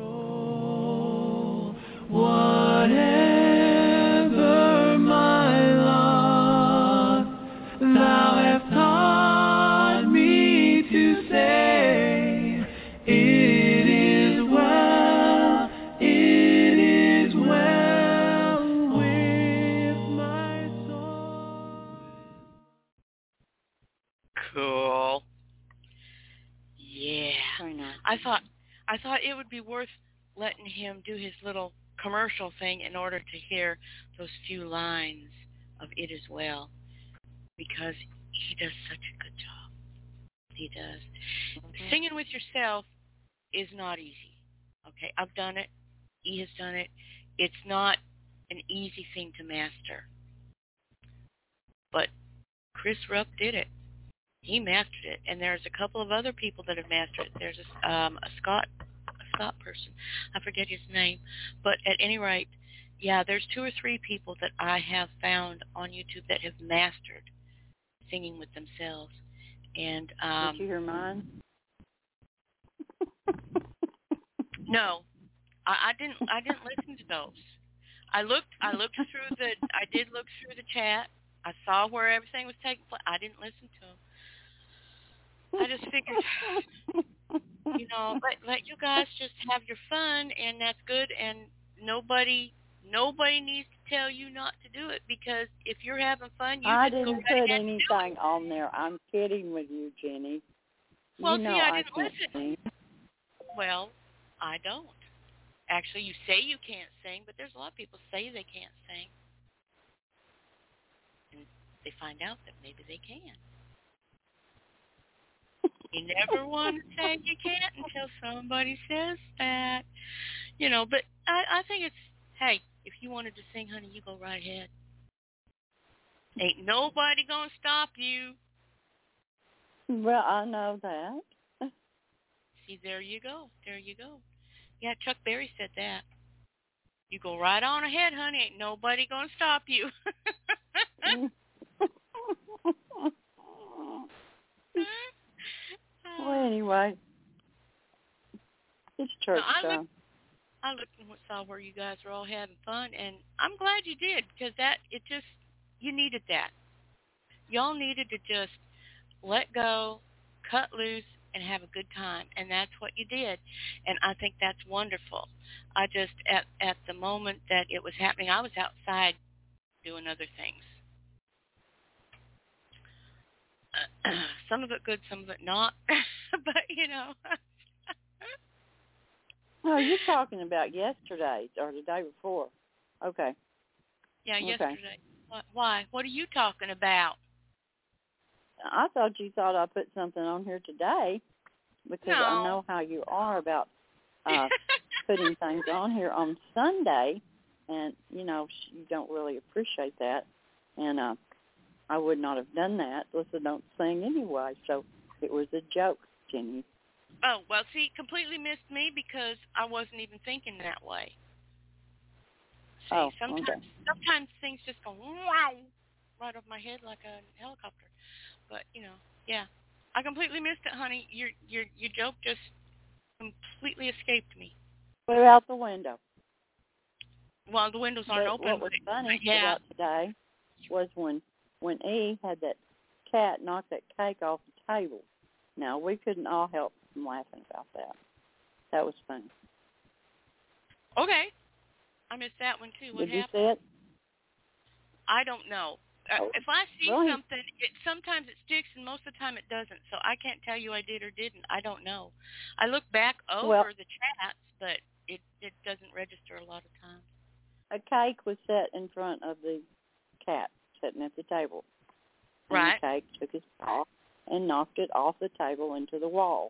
S8: Whatever my lot, thou hast taught me to say,
S3: Very nice.
S2: I thought it would be worth letting him do his little commercial thing in order to hear those few lines of It Is Well, because he does such a good job. He does. Singing with yourself is not easy. Okay, I've done it. He has done it. It's not an easy thing to master. But Chris Rupp did it. He mastered it, and there's a couple of other people that have mastered it. There's a Scott person. I forget his name, but at any rate, yeah, there's 2 or 3 people that I have found on YouTube that have mastered singing with themselves. And
S3: did you hear mine?
S2: No, I didn't listen to those. I did look through the chat. I saw where everything was taking place. I didn't listen to them. I just figured, let you guys just have your fun, and that's good. And nobody needs to tell you not to do it, because if you're having fun,
S3: I
S2: just go
S3: didn't
S2: right
S3: put
S2: ahead and do
S3: anything
S2: it.
S3: on there. I'm kidding with you, Jenny.
S2: Well,
S3: you
S2: see,
S3: know
S2: I
S3: I
S2: didn't
S3: can't
S2: listen.
S3: sing.
S2: Well, I don't. Actually, you say you can't sing, but there's a lot of people say they can't sing. And they find out that maybe they can. You never want to say you can't until somebody says that. But I think it's, hey, if you wanted to sing, honey, you go right ahead. Ain't nobody going to stop you.
S3: Well, I know that.
S2: See, there you go. There you go. Yeah, Chuck Berry said that. You go right on ahead, honey. Ain't nobody going to stop you.
S3: Well, anyway, it's church time.
S2: I looked and saw where you guys were all having fun, and I'm glad you did, because you needed that. Y'all needed to just let go, cut loose, and have a good time, and that's what you did, and I think that's wonderful. I just, at the moment that it was happening, I was outside doing other things. Some of it good, some of it not, but
S3: No, you're talking about yesterday or the day before. Okay.
S2: Yeah,
S3: Okay.
S2: yesterday. Why? What are you talking about?
S3: I thought you thought I put something on here today, because
S2: No.
S3: I know how you are about putting things on here on Sunday, and, you don't really appreciate that, and I would not have done that. Listen, don't sing anyway, so it was a joke, Jenny.
S2: Oh, well, see, completely missed me, because I wasn't even thinking that way. See, sometimes things just go wow right off my head like a helicopter. But, yeah. I completely missed it, honey. Your joke just completely escaped me.
S3: Put it out the window.
S2: Well, the windows aren't
S3: But
S2: open.
S3: what was funny
S2: yeah.
S3: about today was when E had that cat knock that cake off the table. Now, we couldn't all help from laughing about that. That was funny.
S2: Okay. I missed that one, too. What
S3: Did you
S2: happened?
S3: see it?
S2: I don't know. If I see something, sometimes it sticks, and most of the time it doesn't. So I can't tell you I did or didn't. I don't know. I look back over the chats, but it doesn't register a lot of times.
S3: A cake was set in front of the cat sitting at the table. And
S2: right.
S3: The cake took his paw and knocked it off the table into the wall.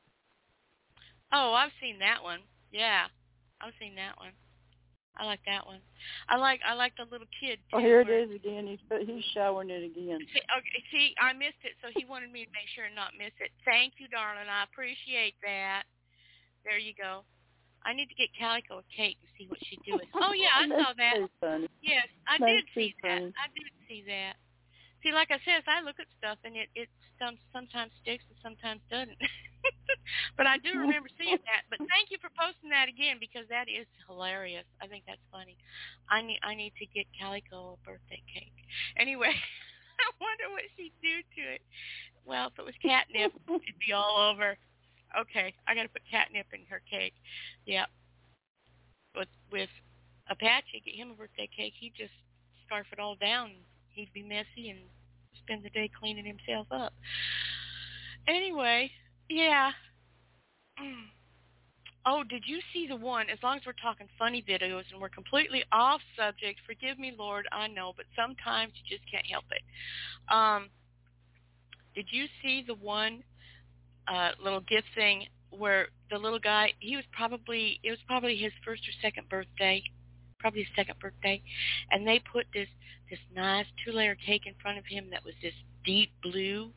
S2: Oh, I've seen that one. Yeah, I've seen that one. I like that one. I like the little kid, too.
S3: Oh, here it is again. He's showing it again.
S2: See, I missed it, so he wanted me to make sure and not miss it. Thank you, darling. I appreciate that. There you go. I need to get Calico a cake and see what she's doing. Oh, yeah, I saw that.
S3: That's funny.
S2: Yes, I
S3: That's
S2: did see that.
S3: funny.
S2: I did see that. See, like I said, I look at stuff, and it sometimes sticks and sometimes doesn't. But I do remember seeing that. But thank you for posting that again, because that is hilarious. I think that's funny. I need to get Calico a birthday cake. Anyway, I wonder what she'd do to it. Well, if it was catnip, it'd be all over. Okay, I got to put catnip in her cake. Yeah. With Apache, get him a birthday cake, he'd just scarf it all down. He'd be messy and spend the day cleaning himself up. Anyway, yeah. Oh, did you see the one, as long as we're talking funny videos and we're completely off subject, forgive me, Lord, I know, but sometimes you just can't help it. Did you see the one little gift thing where the little guy, it was probably his first or second birthday, probably his second birthday, and they put this nice 2-layer cake in front of him that was this deep blue,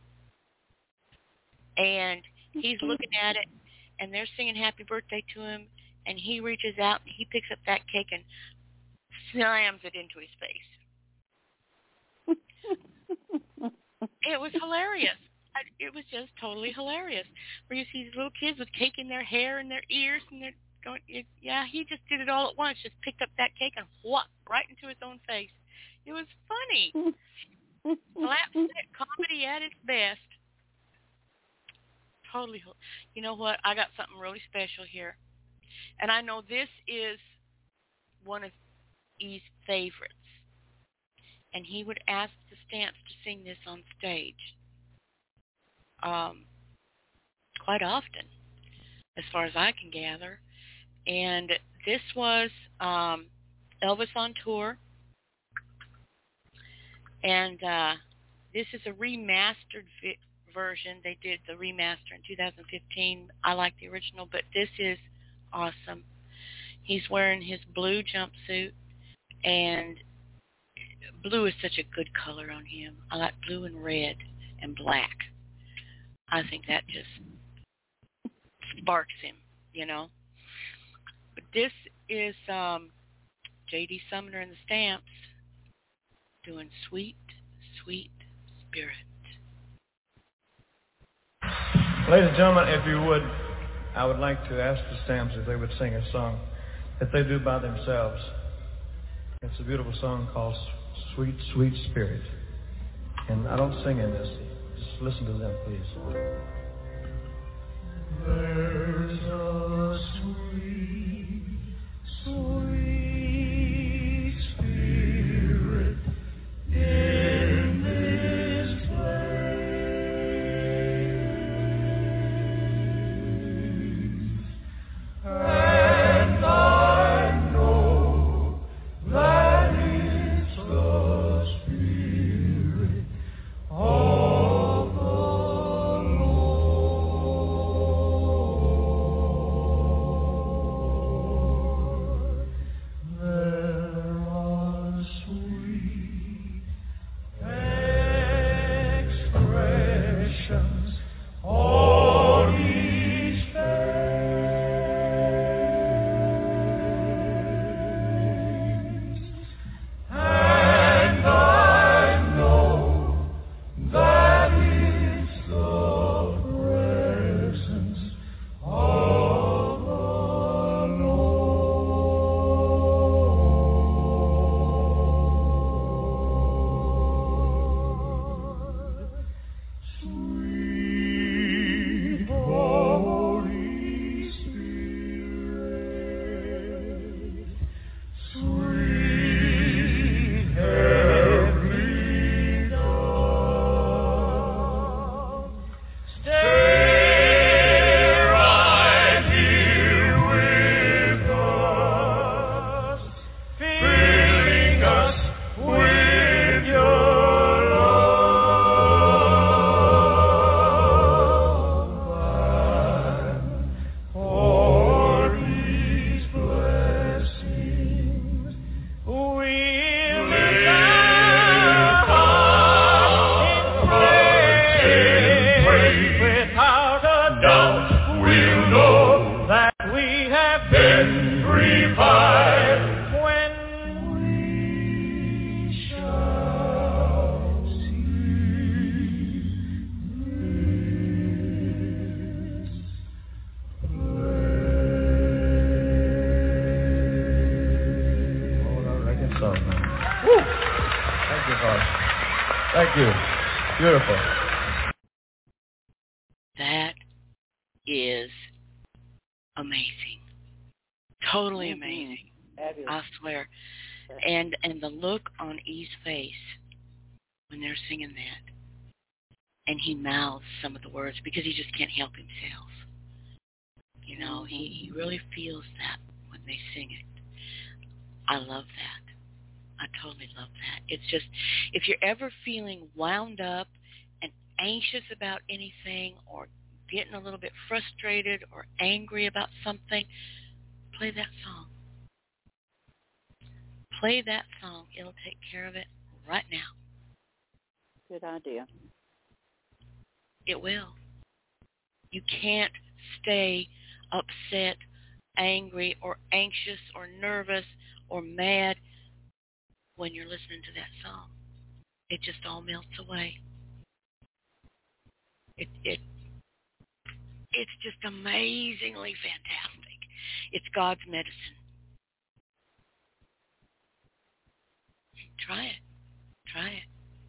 S2: and he's looking at it, and they're singing happy birthday to him, and he reaches out and he picks up that cake and slams it into his face. It was hilarious. It was just totally hilarious. Where you see these little kids with cake in their hair and their ears, and they're going, yeah, he just did it all at once. Just picked up that cake and whop right into his own face. It was funny. Slapstick comedy at its best. Totally. You know what? I got something really special here. And I know this is one of E's favorites. And he would ask the Stamps to sing this on stage quite often, as far as I can gather. And this was Elvis on tour. And this is a remastered version. They did the remaster in 2015. I like the original, but this is awesome. He's wearing his blue jumpsuit, and blue is such a good color on him. I like blue and red and black. I think that just sparks him, you know. But this is J.D. Sumner and the Stamps doing Sweet, Sweet Spirit.
S9: Ladies and gentlemen, if you would, I would like to ask the Stamps if they would sing a song that they do by themselves. It's a beautiful song called Sweet, Sweet Spirit. And I don't sing in this. Just listen to them, please. There's a sweet, sweet spirit in this place, and I know that it's the Spirit of the Lord. There are sweet expressions on each face, and I know that it's the presence of the Lord. Sweet Holy Spirit, sweet Heavenly Dove, stay right here with us, filling us with your love, and for these blessings we'll lift our hearts in praise. Without a doubt, we'll know that we have been revived when we shall see this place. Oh, I reckon so. Woo! Thank you, Boss. Thank you. Beautiful.
S2: That is amazing. Totally amazing.
S3: Fabulous.
S2: I swear. And the look on E's face when they're singing that. And he mouths some of the words because he just can't help himself. You know, he really feels that when they sing it. I love that. I totally love that. It's just, if you're ever feeling wound up and anxious about anything or getting a little bit frustrated or angry about something, play that song. Play that song. It'll take care of it right now.
S3: Good idea.
S2: It will. You can't stay upset, angry, or anxious, or nervous, or mad when you're listening to that song. It just all melts away. It's just amazingly fantastic. It's God's medicine. Try it. Try it.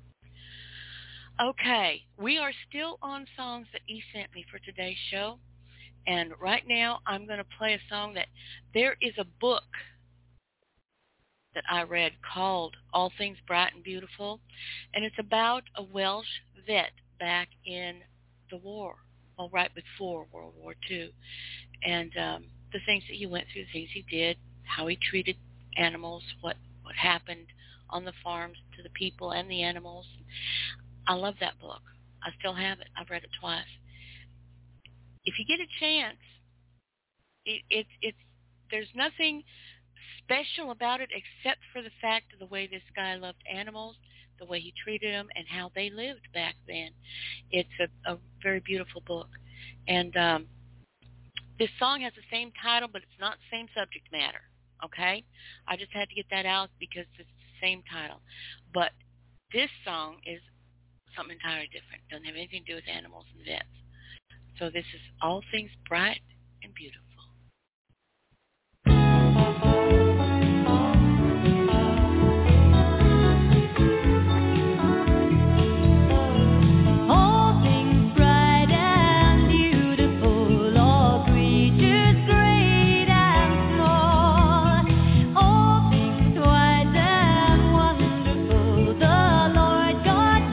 S2: Okay, we are still on songs that E sent me for today's show. And right now I'm going to play a song that there is a book that I read called All Things Bright and Beautiful. And it's about a Welsh vet back in the war, well, right before World War II. And the things that he went through, the things he did, how he treated animals, what happened on the farms to the people and the animals. I love that book. I still have it. I've read it twice. If you get a chance, it's there's nothing special about it except for the fact of the way this guy loved animals, the way he treated them, and how they lived back then. It's a very beautiful book. And this song has the same title, but it's not the same subject matter, okay? I just had to get that out because it's the same title. But this song is something entirely different. Doesn't have anything to do with animals and vets. So this is All Things Bright and Beautiful.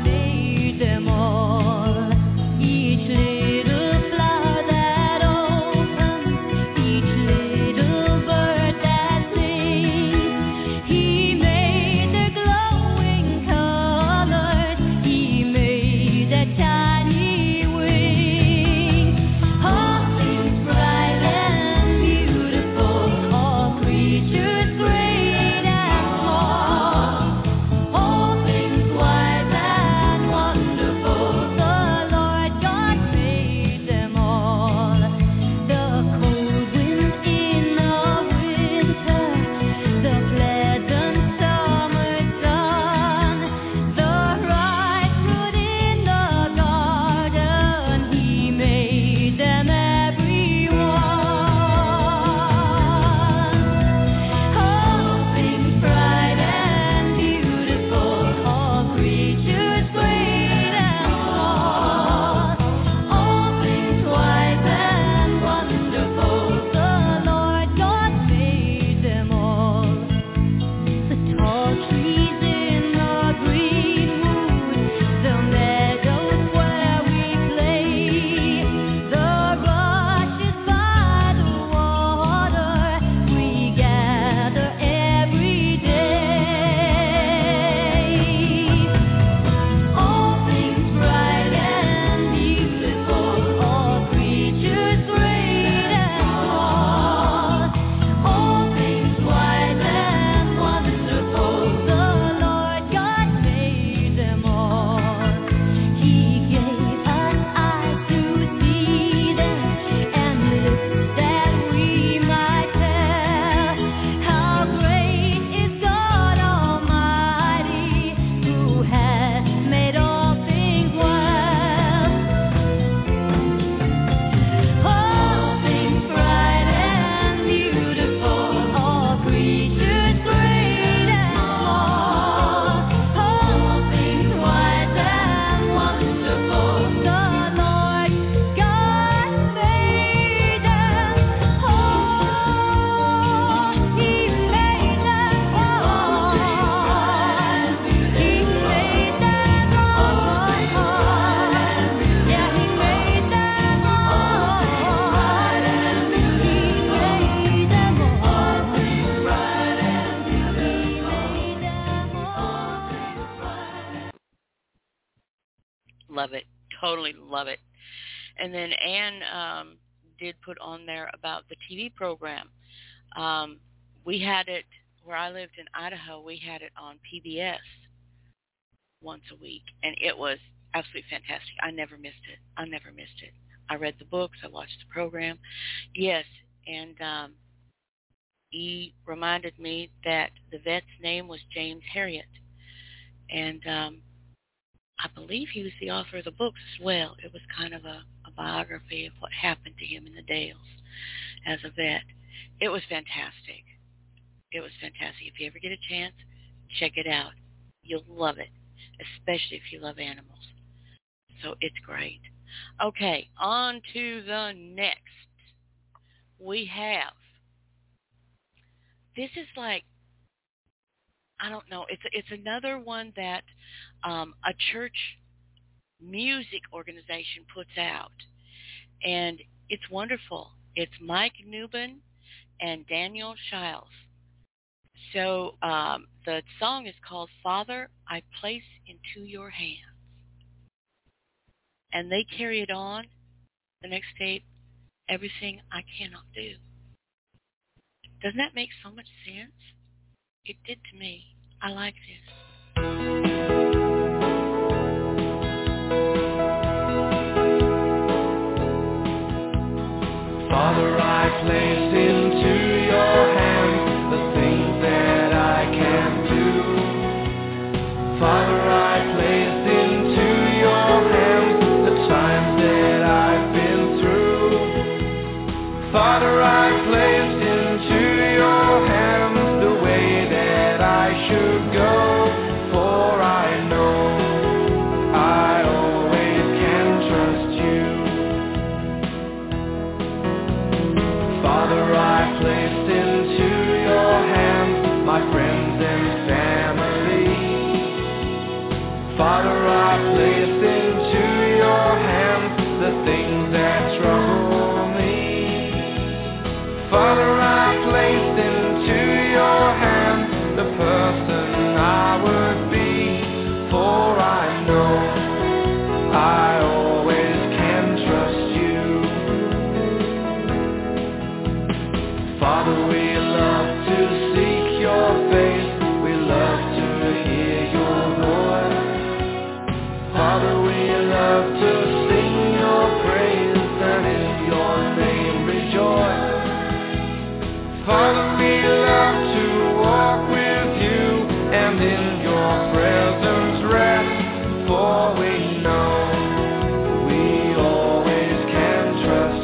S6: Each little flower that
S2: totally love it. And then Ann did put on there about the TV program. We had it where I lived in Idaho. We had it on PBS once a week, and it was absolutely fantastic. I never missed it. I read the books. I watched the program. Yes, and he reminded me that the vet's name was James Herriot, and I believe he was the author of the books as well. It was kind of a biography of what happened to him in the Dales as a vet. It was fantastic. If you ever get a chance, check it out. You'll love it, especially if you love animals. So it's great. Okay, on to the next. We have, this is like, I don't know, it's another one that a church music organization puts out, and it's wonderful. It's Mike Newbin and Daniel Shiles. So the song is called Father, I Place Into Your Hands. And they carry it on, the next tape, Everything I Cannot Do. Doesn't that make so much sense? It did to me. I like this.
S7: Father, I place into your hands the things that I can do. Father, I place into your hands the times that I've been through. Father, I place into your hands the way that I should go, for I know I always can trust you. Father, I placed into your hands my friends and family. Father, I placed into your hands the things that trouble me. Father, I placed into your hands the person I would be, for I know I always can trust you. Father, we love to seek your face. We love to hear your voice. Father, we love to sing your praise and in your name rejoice. Father, we love to walk with you and in your presence rest, for we know we always can trust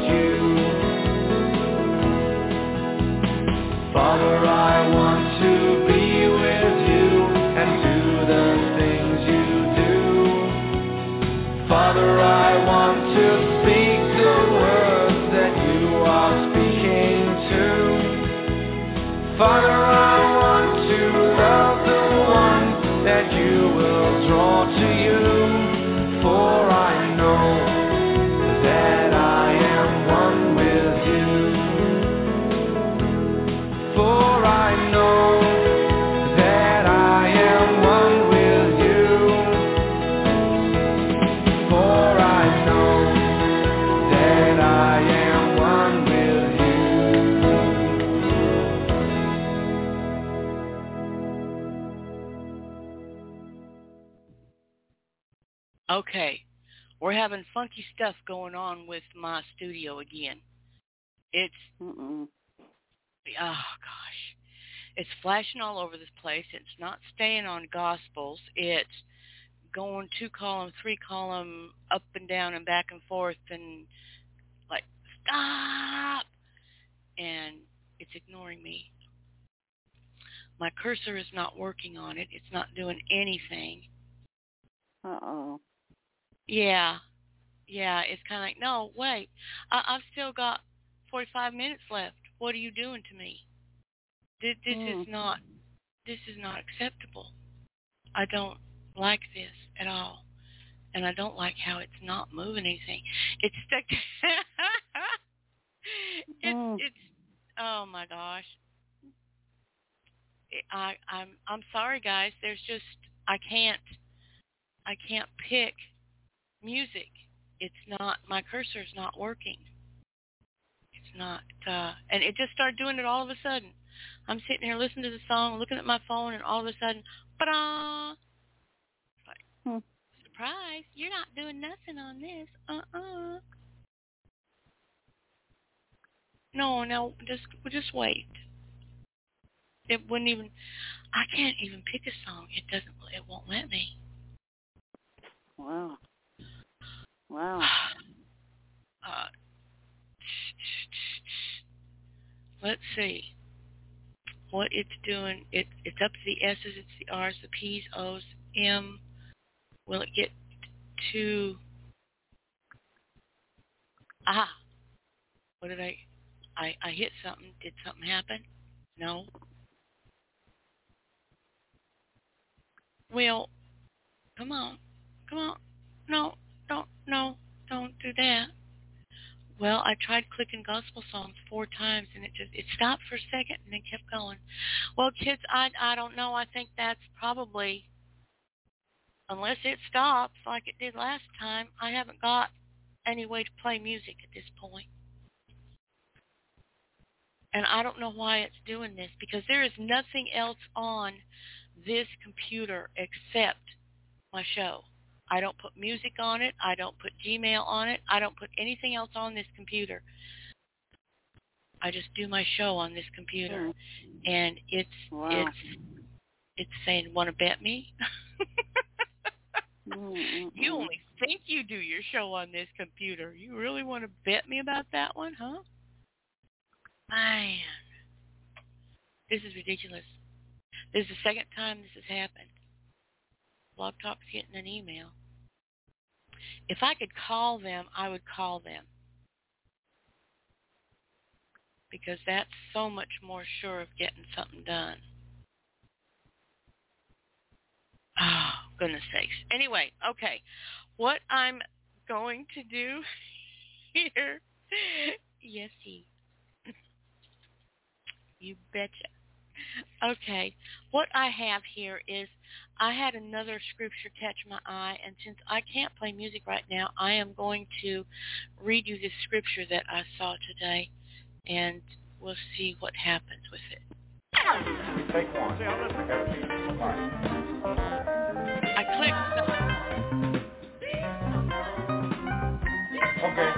S7: you. Father, I want to be with you and do the things you do. Father, I want to speak the words that you are speaking to. Father, I want to love the one that you will draw to you, for I know that I am one with you. For I know that I am one with you. For I know that I am one with you.
S2: Okay, we're having funky stuff going on with my studio again. It's,
S3: Mm-mm.
S2: oh gosh, it's flashing all over this place. It's not staying on gospels. It's going 2-column, 3-column, up and down and back and forth, and like, stop! And it's ignoring me. My cursor is not working on it. It's not doing anything.
S3: Uh-oh.
S2: Yeah, it's kind of like, no, wait, I've still got 45 minutes left. What are you doing to me? This is not acceptable. I don't like this at all, and I don't like how it's not moving anything. It's stuck. It's oh my gosh. I'm sorry, guys. There's just I can't pick music. it's not, my cursor's not working. It's not, and it just started doing it all of a sudden. I'm sitting here listening to the song, looking at my phone, and all of a sudden, ba-da! Like, surprise, you're not doing nothing on this. No, just wait. It wouldn't even, I can't even pick a song. It won't let me.
S3: Wow.
S2: Let's see what it's doing. It's up to the S's, it's the R's, the P's, O's, M. Will it get to? What did I hit something. Did something happen? No. Well, come on. No, don't do that. Well, I tried clicking gospel songs 4 times, and it stopped for a second and then kept going. Well, kids, I don't know. I think that's probably, unless it stops like it did last time, I haven't got any way to play music at this point. And I don't know why it's doing this, because there is nothing else on this computer except my show. I don't put music on it. I don't put Gmail on it. I don't put anything else on this computer. I just do my show on this computer. And it's saying, want to bet me? You only think you do your show on this computer. You really want to bet me about that one, huh? Man, this is ridiculous. This is the second time this has happened. Blog Talk's getting an email. If I could call them, I would call them. Because that's so much more sure of getting something done. Oh, goodness sakes. Anyway, okay. What I'm going to do here, yesy. You betcha. Okay, what I have here is I had another scripture catch my eye, and since I can't play music right now, I am going to read you this scripture that I saw today, and we'll see what happens with it.
S10: Take one.
S2: I clicked something.
S10: Okay.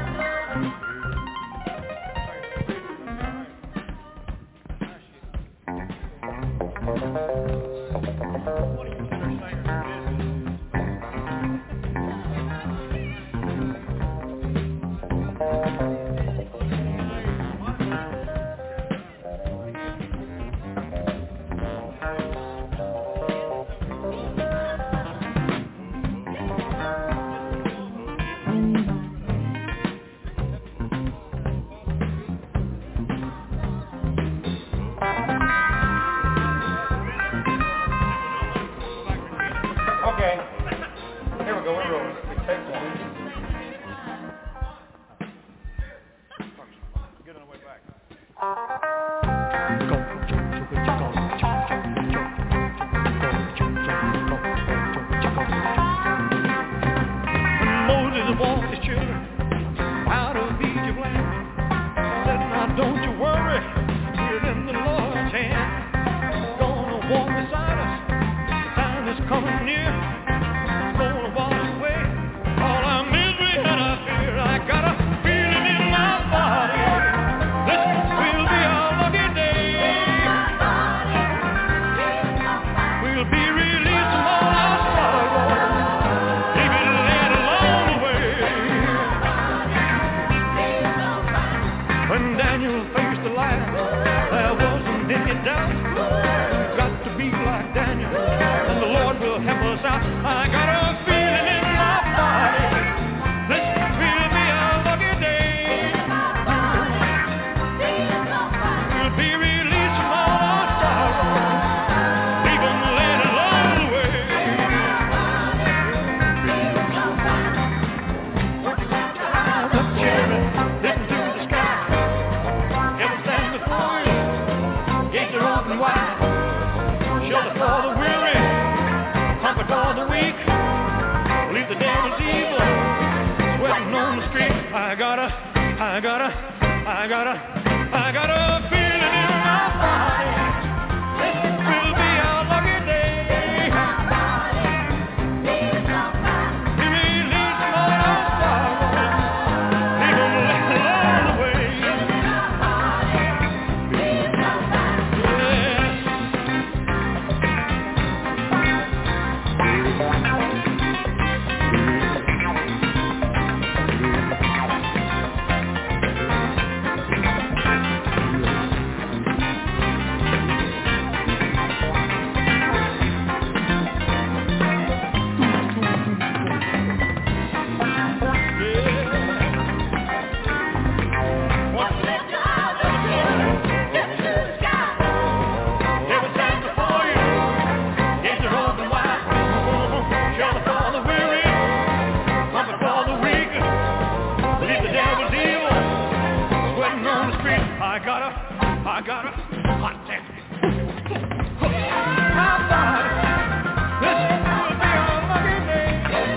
S7: Leave the devil's evil, sweating
S9: I got a feeling in my body. This will be our lucky day. He released all our sorrows, leave 'em along the way. I got a hot damn. My body, this will be our lucky day.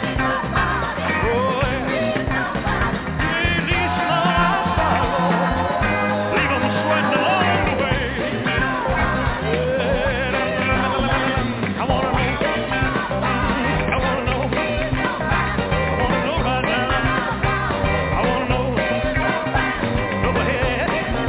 S9: Oh, yeah. Release all our sorrow, leave 'em sweating along the way. I wanna know right now. I wanna know ahead.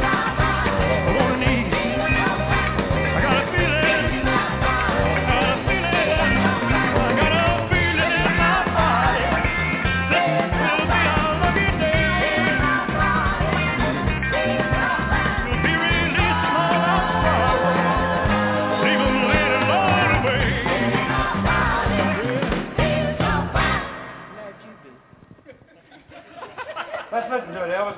S10: Let's listen to it, Elvis.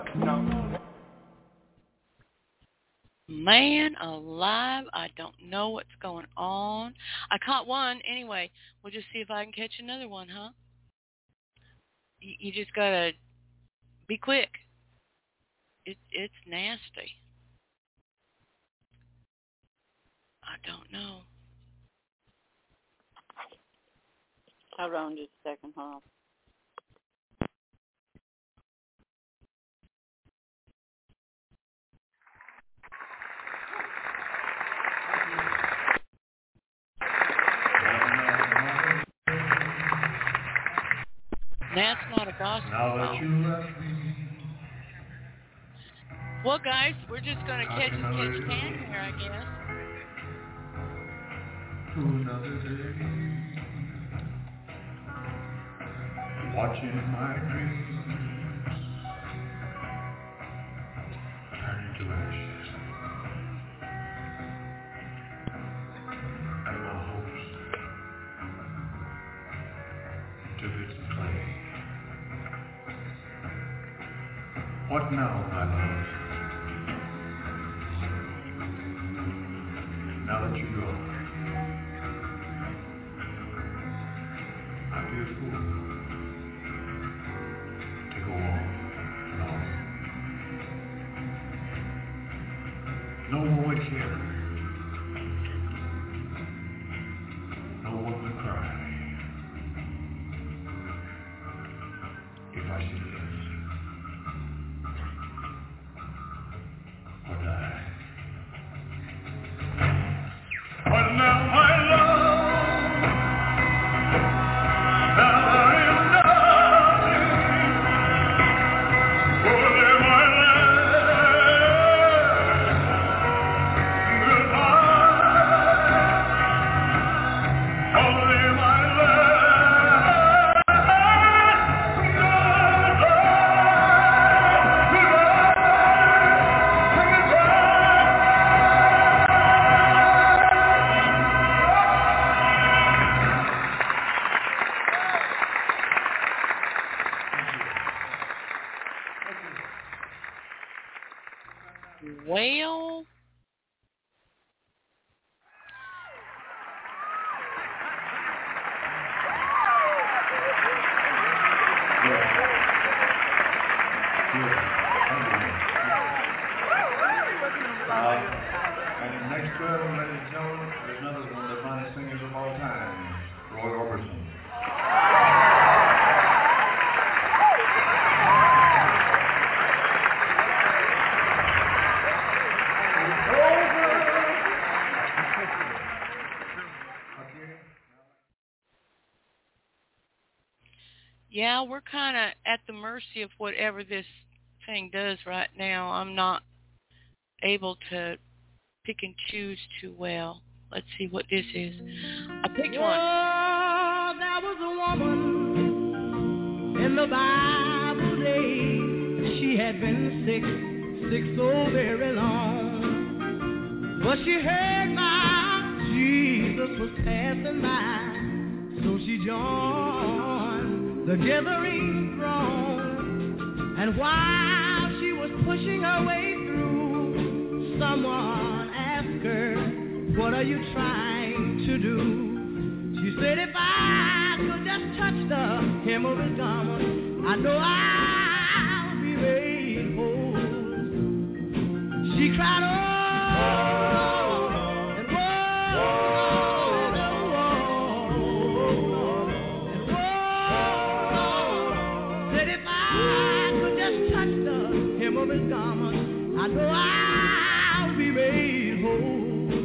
S2: Man alive, I don't know what's going on. I caught one. Anyway, we'll just see if I can catch another one, huh? You just gotta be quick. It's nasty. I don't know.
S3: Hold on just a second, hold on.
S2: That's not a gospel song. Well, guys, we're just going to catch can here, I guess.
S7: To another day, watching my dreams turn into ashes, and my hopes into bits of clay. What now, my love? Now that you go, I'd be a fool to go on and on. No one would care. No one would cry if I said yes or die. But now, my love, now there is nothing for them, my love. Goodbye, only my
S2: Well,
S7: And next to him, ladies and gentlemen, there's another one of the finest singers of all time, Roy Orbison.
S2: yeah, we're kind of at the mercy of whatever this thing does right now. I'm not able to pick and choose too well. Let's see what this is. I picked one.
S5: There was a woman in the Bible days. She had been sick so very long. But she heard my Jesus was passing by. So she joined the gathering throng. And while she was pushing her way through, someone asked her, "What are you trying to do?" She said, "If I could just touch the hem of his garment, I know I'll be made whole." She cried, "Oh, and whoa, and whoa, said if I could just touch the hem of his garment, I know I'll be made whole."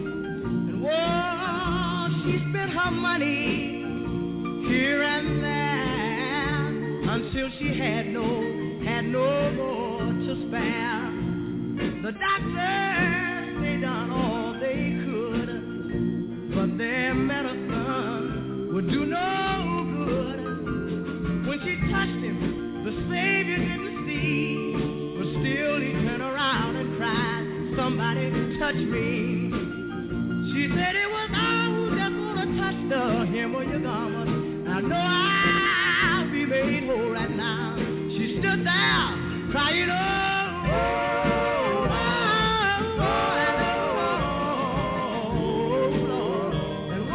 S5: Oh, she spent her money here and there until she had no more to spare. The doctors, they done all they could, but their medicine would do no good. When she touched him, the Savior didn't see, but still he turned around and cried, "Somebody touch me." She said, "It was I who just want to touch the hem of your garment. I know I'll be made whole right now." She stood there crying, "Oh, oh, oh, and oh, Lord, and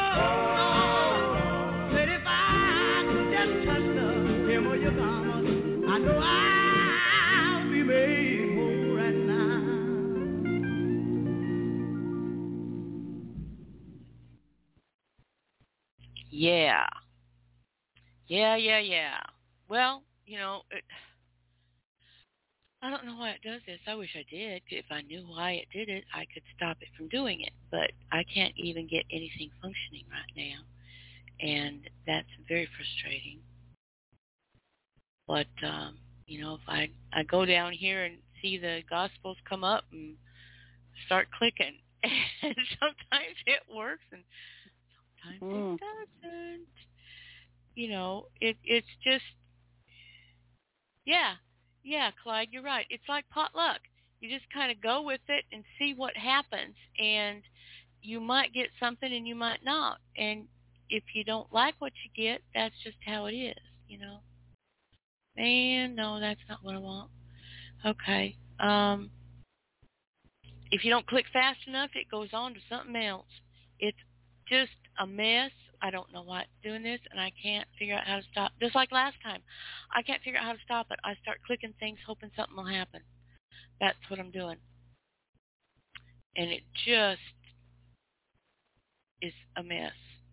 S5: whoa." Said if I could just touch the hem of your garment, I know I'll be made whole right now.
S2: Yeah. Well, I don't know why it does this. I wish I did. If I knew why it did it, I could stop it from doing it. But I can't even get anything functioning right now. And that's very frustrating. But, if I go down here and see the Gospels come up and start clicking, and sometimes it works and sometimes it doesn't. It's just, yeah, Clyde, you're right. It's like potluck. You just kind of go with it and see what happens, and you might get something and you might not. And if you don't like what you get, that's just how it is, Man, no, that's not what I want. Okay. If you don't click fast enough, it goes on to something else. It's just a mess. I don't know why it's doing this, and I can't figure out how to stop. Just like last time. I can't figure out how to stop it. I start clicking things, hoping something will happen. That's what I'm doing. And it just is a mess.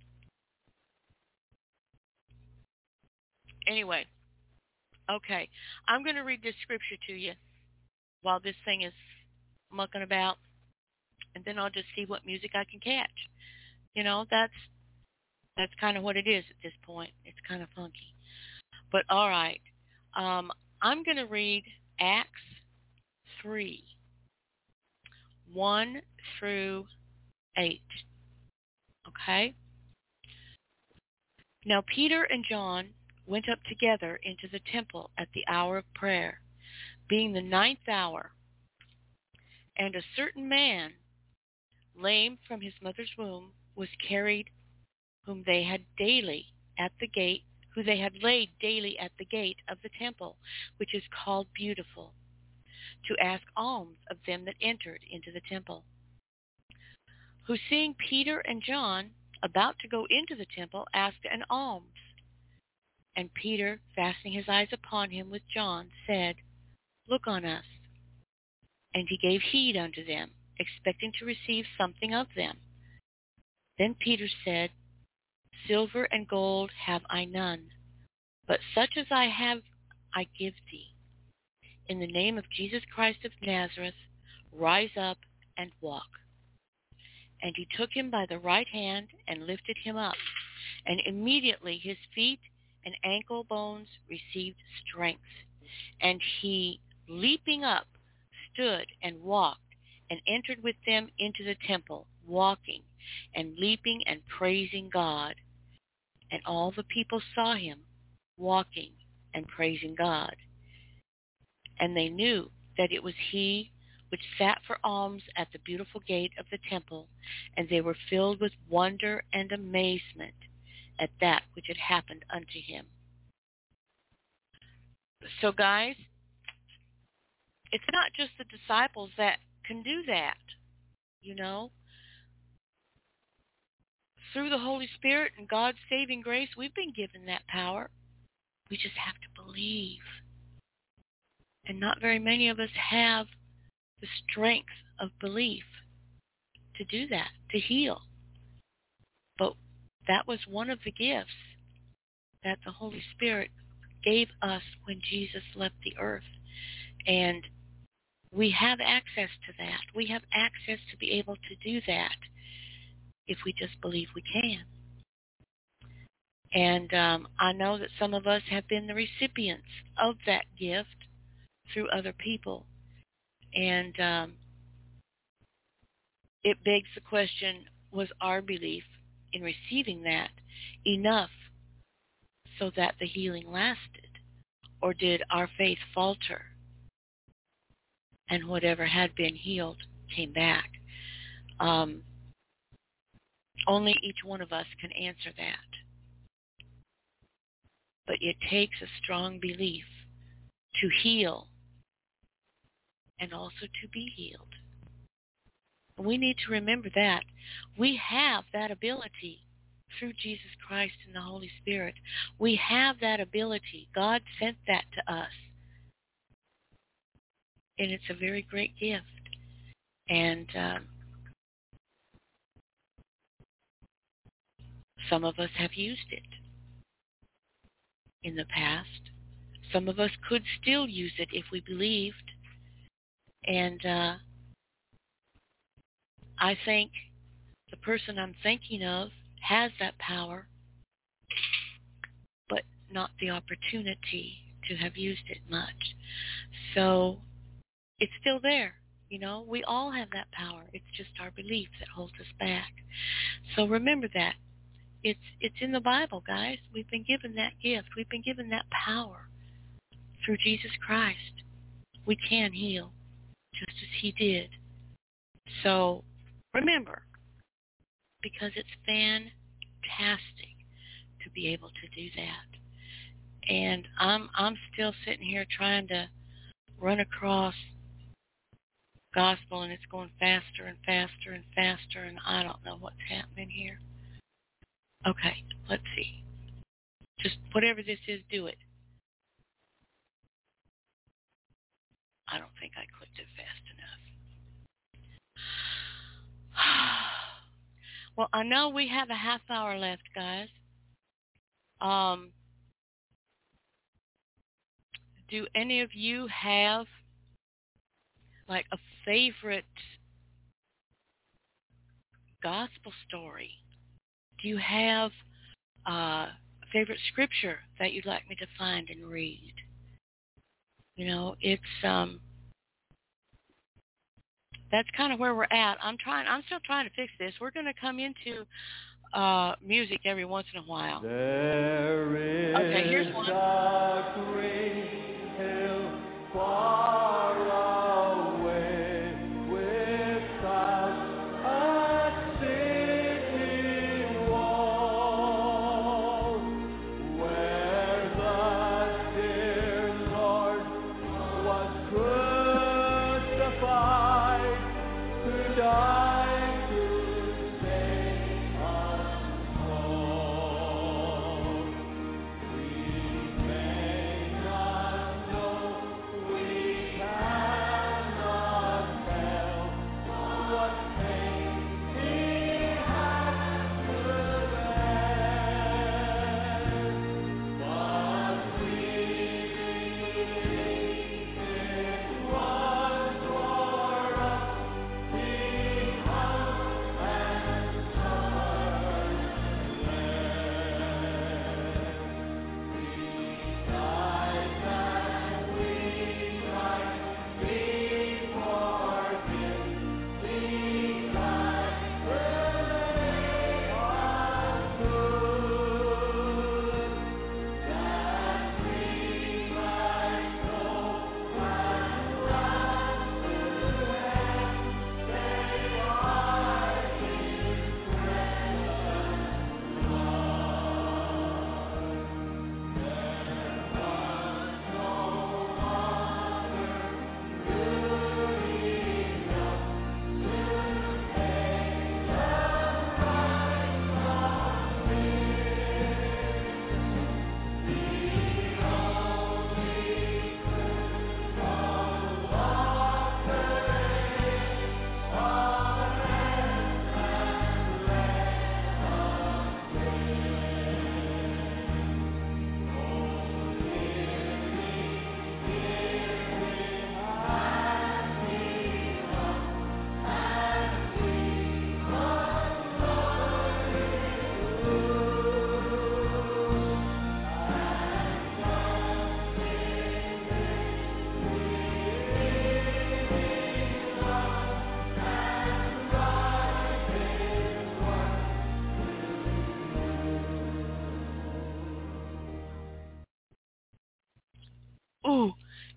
S2: Anyway, okay. I'm going to read this scripture to you while this thing is mucking about, and then I'll just see what music I can catch. That's kind of what it is at this point. It's kind of funky. But all right. I'm going to read Acts 3, 1 through 8. Okay? Now Peter and John went up together into the temple at the hour of prayer, being the 9th hour. And a certain man, lame from his mother's womb, was carried, whom they had laid daily at the gate of the temple, which is called Beautiful, to ask alms of them that entered into the temple. Who, seeing Peter and John about to go into the temple, asked an alms. And Peter, fastening his eyes upon him with John, said, "Look on us." And he gave heed unto them, expecting to receive something of them. Then Peter said, "Silver and gold have I none, but such as I have I give thee. In the name of Jesus Christ of Nazareth, rise up and walk." And he took him by the right hand and lifted him up, and immediately his feet and ankle bones received strength. And he, leaping up, stood and walked, and entered with them into the temple, walking and leaping and praising God. And all the people saw him walking and praising God. And they knew that it was he which sat for alms at the beautiful gate of the temple, and they were filled with wonder and amazement at that which had happened unto him. So guys, it's not just the disciples that can do that, you know. Through the Holy Spirit and God's saving grace, we've been given that power. We just have to believe. And not very many of us have the strength of belief to do that, to heal. But that was one of the gifts that the Holy Spirit gave us when Jesus left the earth. And we have access to that. We have access to be able to do that if we just believe we can. And I know that some of us have been the recipients of that gift through other people. And it begs the question, was our belief in receiving that enough so that the healing lasted? Or did our faith falter and whatever had been healed came back? Only each one of us can answer that. But it takes a strong belief to heal and also to be healed. We need to remember that. We have that ability through Jesus Christ and the Holy Spirit. We have that ability. God sent that to us. And it's a very great gift. And some of us have used it in the past. Some of us could still use it if we believed. And I think the person I'm thinking of has that power, but not the opportunity to have used it much. So it's still there. You know, we all have that power. It's just our belief that holds us back. So remember that. It's in the Bible, guys. We've been given that gift. We've been given that power through Jesus Christ. We can heal just as he did. So remember, because it's fantastic to be able to do that. And I'm still sitting here trying to run across gospel, and it's going faster and faster and faster, and I don't know what's happening here. Okay, let's see. Just whatever this is, do it. I don't think I clicked it fast enough. Well, I know we have a half hour left, guys. Do any of you have like a favorite gospel story? Do you have a favorite scripture that you'd like me to find and read? You know, it's that's kind of where we're at. I'm still trying to fix this. We're going to come into music every once in a while. Okay, here's one.
S7: A great hill far away without a city wall, where the dear Lord was crucified, who died to save us all. We may not know, we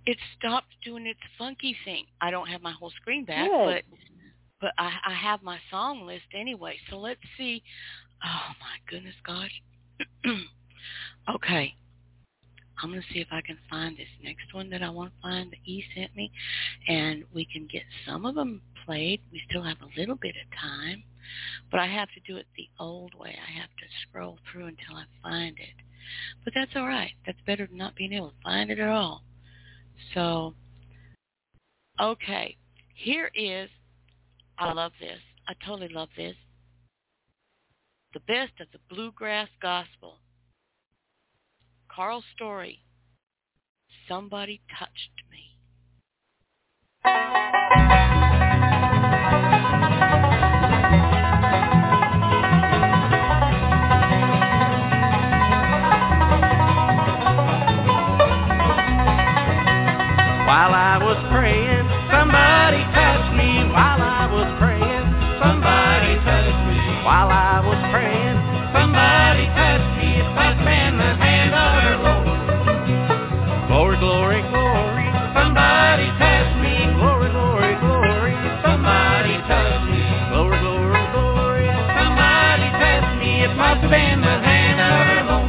S2: it stopped doing its funky thing. I don't have my whole screen back,
S3: Good.
S2: but I have my song list anyway. So let's see. Oh, my goodness, gosh. Okay. I'm going to see if I can find this next one that I want to find that he sent me, and we can get some of them played. We still have a little bit of time, but I have to do it the old way. I have to scroll through until I find it. But that's all right. That's better than not being able to find it at all. So, okay. Here is, I love this. I totally love this. The best of the bluegrass gospel. Carl Story, Somebody Touched Me.
S11: While I was praying, somebody touched me. While I was praying, somebody touched me. While I was praying, somebody touched me. It must have been the hand of the Lord. Glory, glory, glory, somebody touched me. Glory, glory, glory, somebody touched me. Glory, glory, glory, somebody touched me. It must have been the hand of the Lord.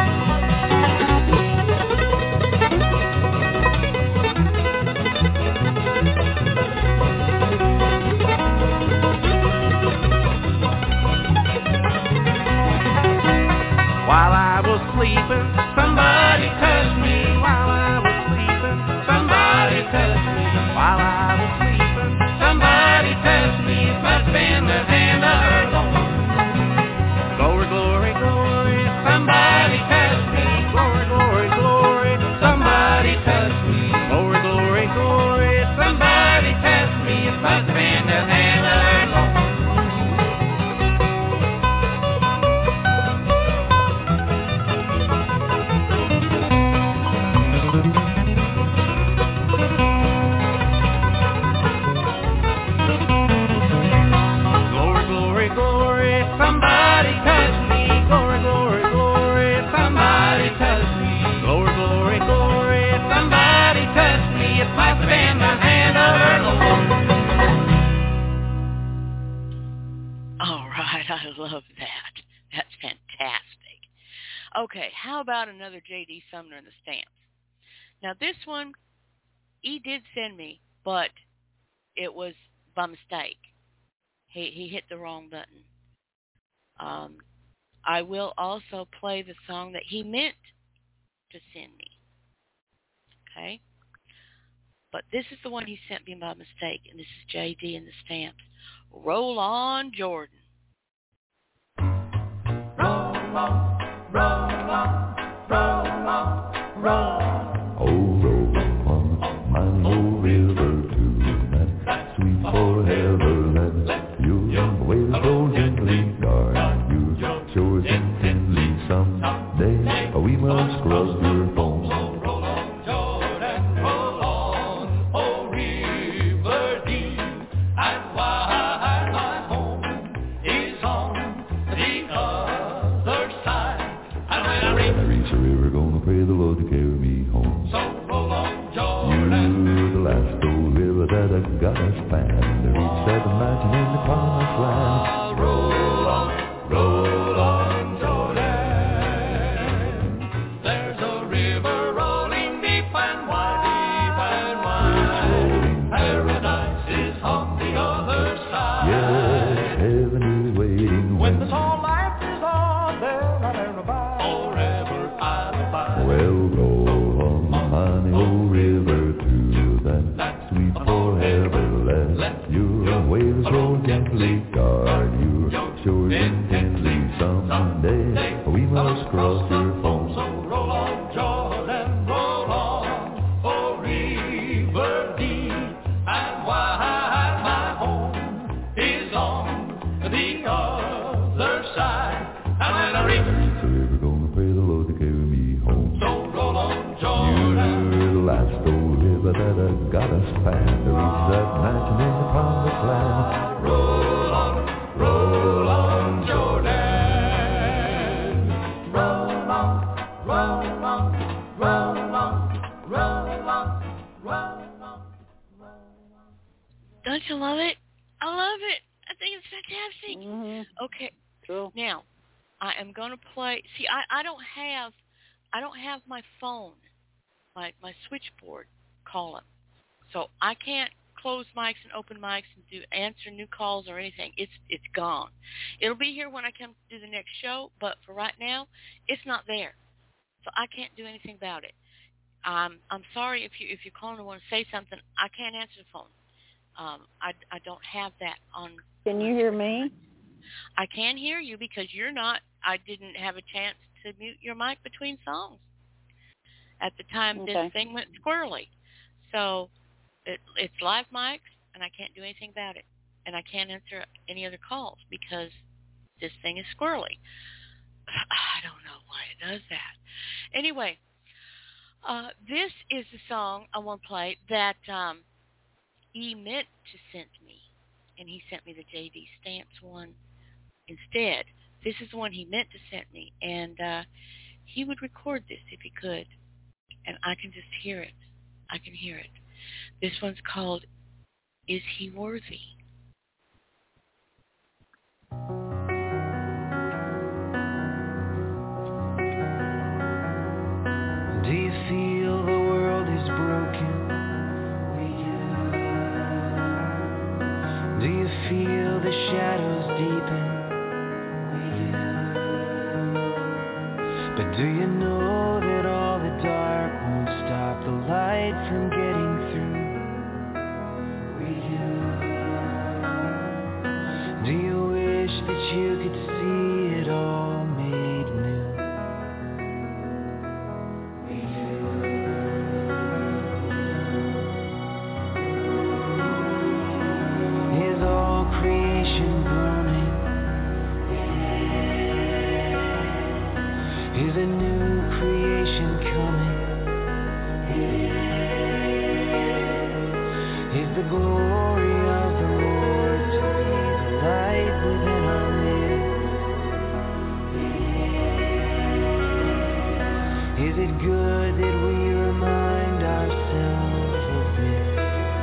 S11: While I was sleeping, somebody touched me. While I was sleeping, somebody touched me. While I was sleeping, somebody touched me. It must have been the hand of the Lord. Glory, glory, glory, somebody touched me. Glory, glory, glory, somebody touched me. Glory, glory, glory, somebody touched me. It must have been the hand of the Lord. Somebody touched me, glory, glory, glory, somebody touched me, glory, glory, glory, somebody touched me, it must have been the hand of the Lord.
S2: All right, I love that. That's fantastic. Okay, how about another J.D. Sumner and the Stamps? Now this one, he did send me, but it was by mistake. He hit the wrong button. I will also play the song that he meant to send me. Okay? But this is the one he sent me by mistake, and this is J.D. and the Stamps. Roll on, Jordan.
S11: Roll on, roll on, roll on, roll on.
S7: Oh, roll on, my old river tonight, sweet forever, let your waves roll gently, guard your shores intently. Someday we must cross your foam.
S11: Roll on, Jordan, roll on, oh river deep and wide. My home is on the other side. And when I reach
S7: the river, gonna pray the Lord to carry me home.
S11: So roll on, Jordan.
S7: You're the last old river that I gotta span to reach that mountain in the promised land.
S11: Roll on, Jordan. There's a river rolling deep and wide, Paradise is on the other side.
S7: Yes, heaven is waiting
S11: When the song life is on, there'll never abide. Forever I'll abide.
S7: Well, roll on, honey, old river, to that sweet forever. Let your waves roll gently, guard your shores intently. Someday we must cross your foam.
S11: So roll on, Jordan, roll on, oh river deep and wide. My home is on the other side. And when I reach
S7: the river, gonna pray the Lord to carry me home.
S11: So roll on, Jordan.
S7: You're the last old river that I gotta span to reach that mountain in the promised land.
S11: Roll on, Jordan. Roll on, roll on, roll on, roll on,
S2: love it. I love it. I think it's fantastic.
S3: Mm-hmm.
S2: Okay.
S3: Cool.
S2: Now, I am going to play. See, I don't have my phone, my switchboard calling, so I can't close mics and open mics and answer new calls or anything. It's gone. It'll be here when I come to do the next show, but for right now, it's not there, so I can't do anything about it. I'm sorry if you're calling and want to say something. I can't answer the phone. I don't have that on.
S3: Can you hear me?
S2: I can hear you because you're not. I didn't have a chance to mute your mic between songs at the time this thing went squirrely. So it's live mics, and I can't do anything about it. And I can't answer any other calls because this thing is squirrely. I don't know why it does that. Anyway, this is the song I want to play that he meant to send me, and he sent me the J.D. Stamps one instead. This is the one he meant to send me, and he would record this if he could, and I can just hear it. I can hear it. This one's called Is He Worthy?
S7: Do you feel the world is broken? Do you feel the shadows deepen? But do you know that all the dark won't stop the light from getting through? Do you wish that you could see it all made new? Is all creation groaning? Is a new creation coming? Is the glory of the Lord to be the light within our midst? Is it good that we remind ourselves of this?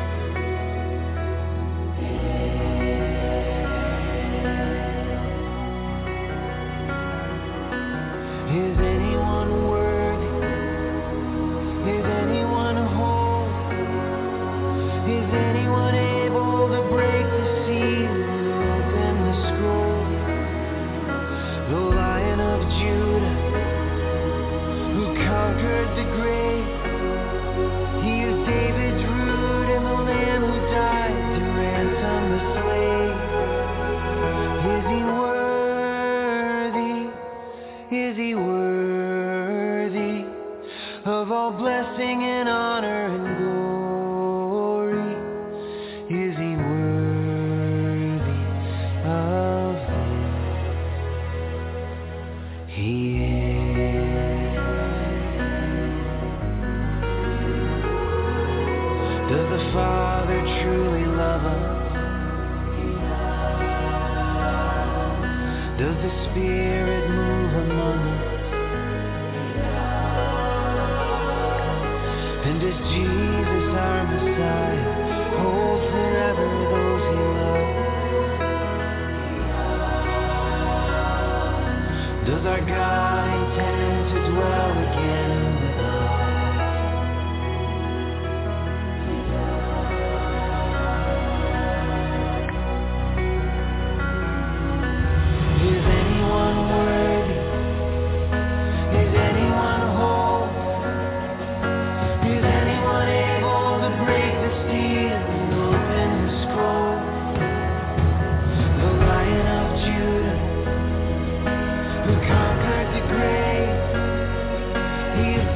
S7: Is anyone worthy? Is anyone whole? Is anyone able to break the seal and open the scroll? The Lion of Judah, who conquered the grave. He is David's root and the Lamb who died to ransom the slave. Is he worthy? Is he worthy of all blessing and honor and glory? Is he worthy of this? He is. Does the Father truly love us? Does the Spirit move among us? And does Jesus, our Messiah, hold forever those he loves? Does our God intend to dwell again with us? Is anyone worthy? Is anyone whole? Is anyone able to break the seal and open the scroll? The Lion of Judah, who conquered the grave. He is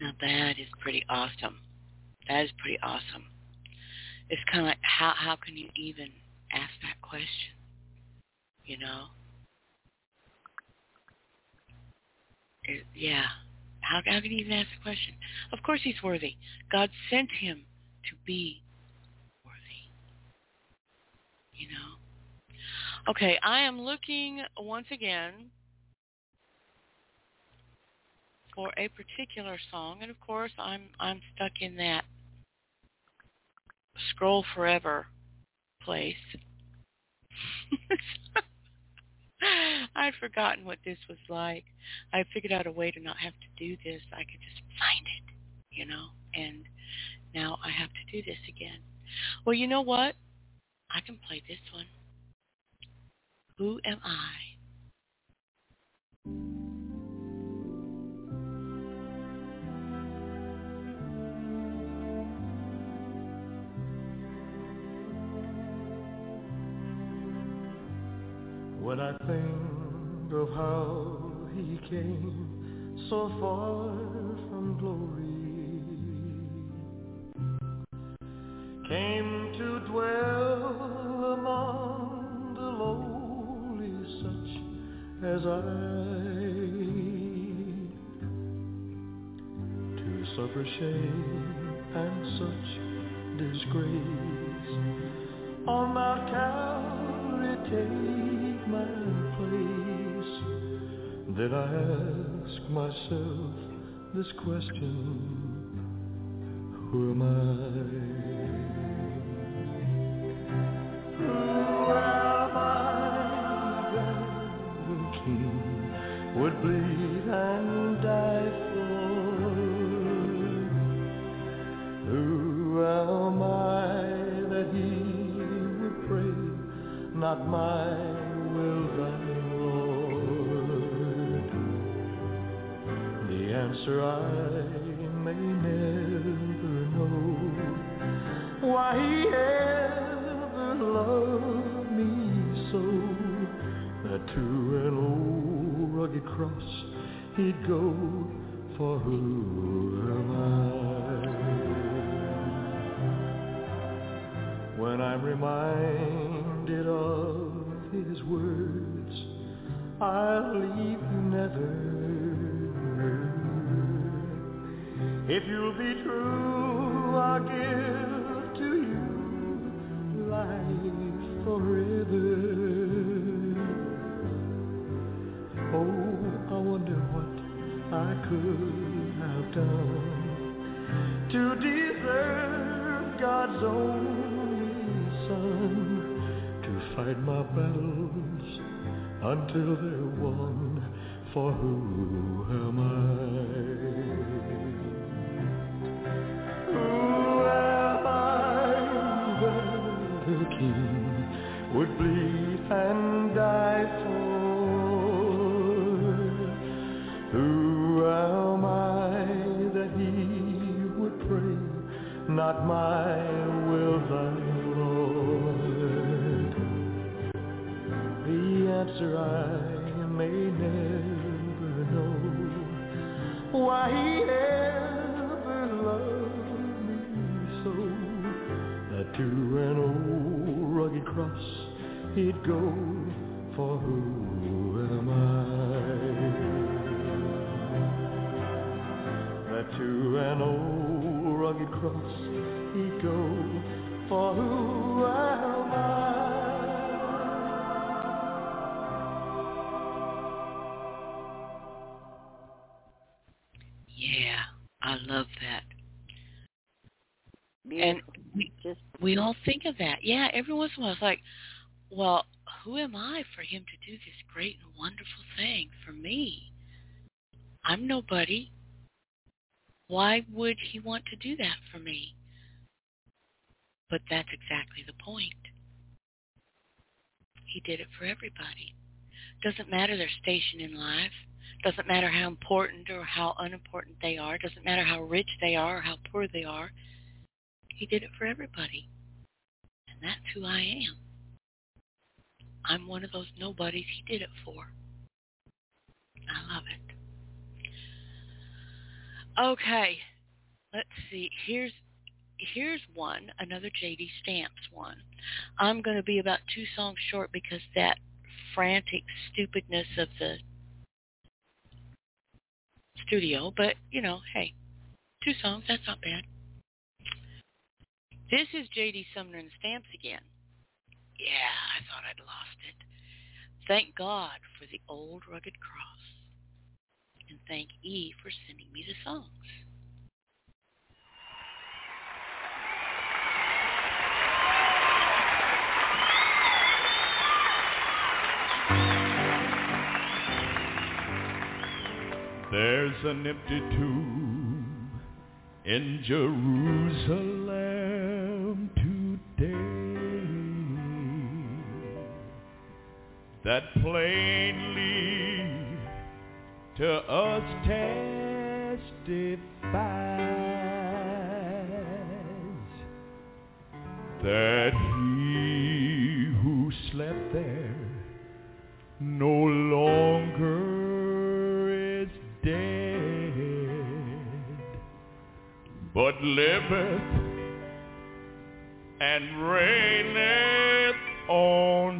S2: Now that is pretty awesome. That is pretty awesome. It's kind of like, how can you even ask that question? You know? Yeah. How can you even ask the question? Of course he's worthy. God sent him to be worthy. You know? Okay, I am looking once again for a particular song, and of course I'm stuck in that scroll forever place. I'd forgotten what this was like. I figured out a way to not have to do this. I could just find it, you know, and now I have to do this again. Well, you know what? I can play this one. Who am I?
S9: When I think of how he came so far from glory, came to dwell among the lowly, such as I, to suffer shame and such disgrace on Mount Calvary take my place. Then I ask myself this question: who am I? Who am I that the King would bleed and die for? Who am I that he would pray, not my will, thy Lord? The answer I may never know, why he ever loved me so, that to an old rugged cross he'd go, for who am I? When I'm reminded of his words, I'll leave you never. If you'll be true, I'll give to you life forever. Oh, I wonder what I could have done to deserve God's only Son, to fight my battles until they're won. For who am I? Who am I that the King would bleed and die for? Who am I that he would pray, not my will, thy Lord? The answer I may never know, why he ever loved me so, that to an old rugged cross he'd go, for who am I? That to an old rugged cross he'd go, for who am I?
S2: Yeah, I love that.
S3: Beautiful.
S2: And we all think of that. Yeah, every once in a while it's like, well, who am I for him to do this great and wonderful thing for me? I'm nobody. Why would he want to do that for me? But that's exactly the point. He did it for everybody. Doesn't matter their station in life. Doesn't matter how important or how unimportant they are. Doesn't matter how rich they are or how poor they are. He did it for everybody. And that's who I am. I'm one of those nobodies he did it for. I love it. Okay, let's see. Here's one, another J.D. Stamps one. I'm going to be about 2 songs short because that frantic stupidness of the studio. But, hey, 2 songs, that's not bad. This is J.D. Sumner and Stamps again. Yeah, I thought I'd lost it. Thank God for the old rugged cross. And thank E for sending me the songs.
S12: There's an empty tomb in Jerusalem today that plainly to us testifies that he who slept there no longer is dead, but liveth and reigneth on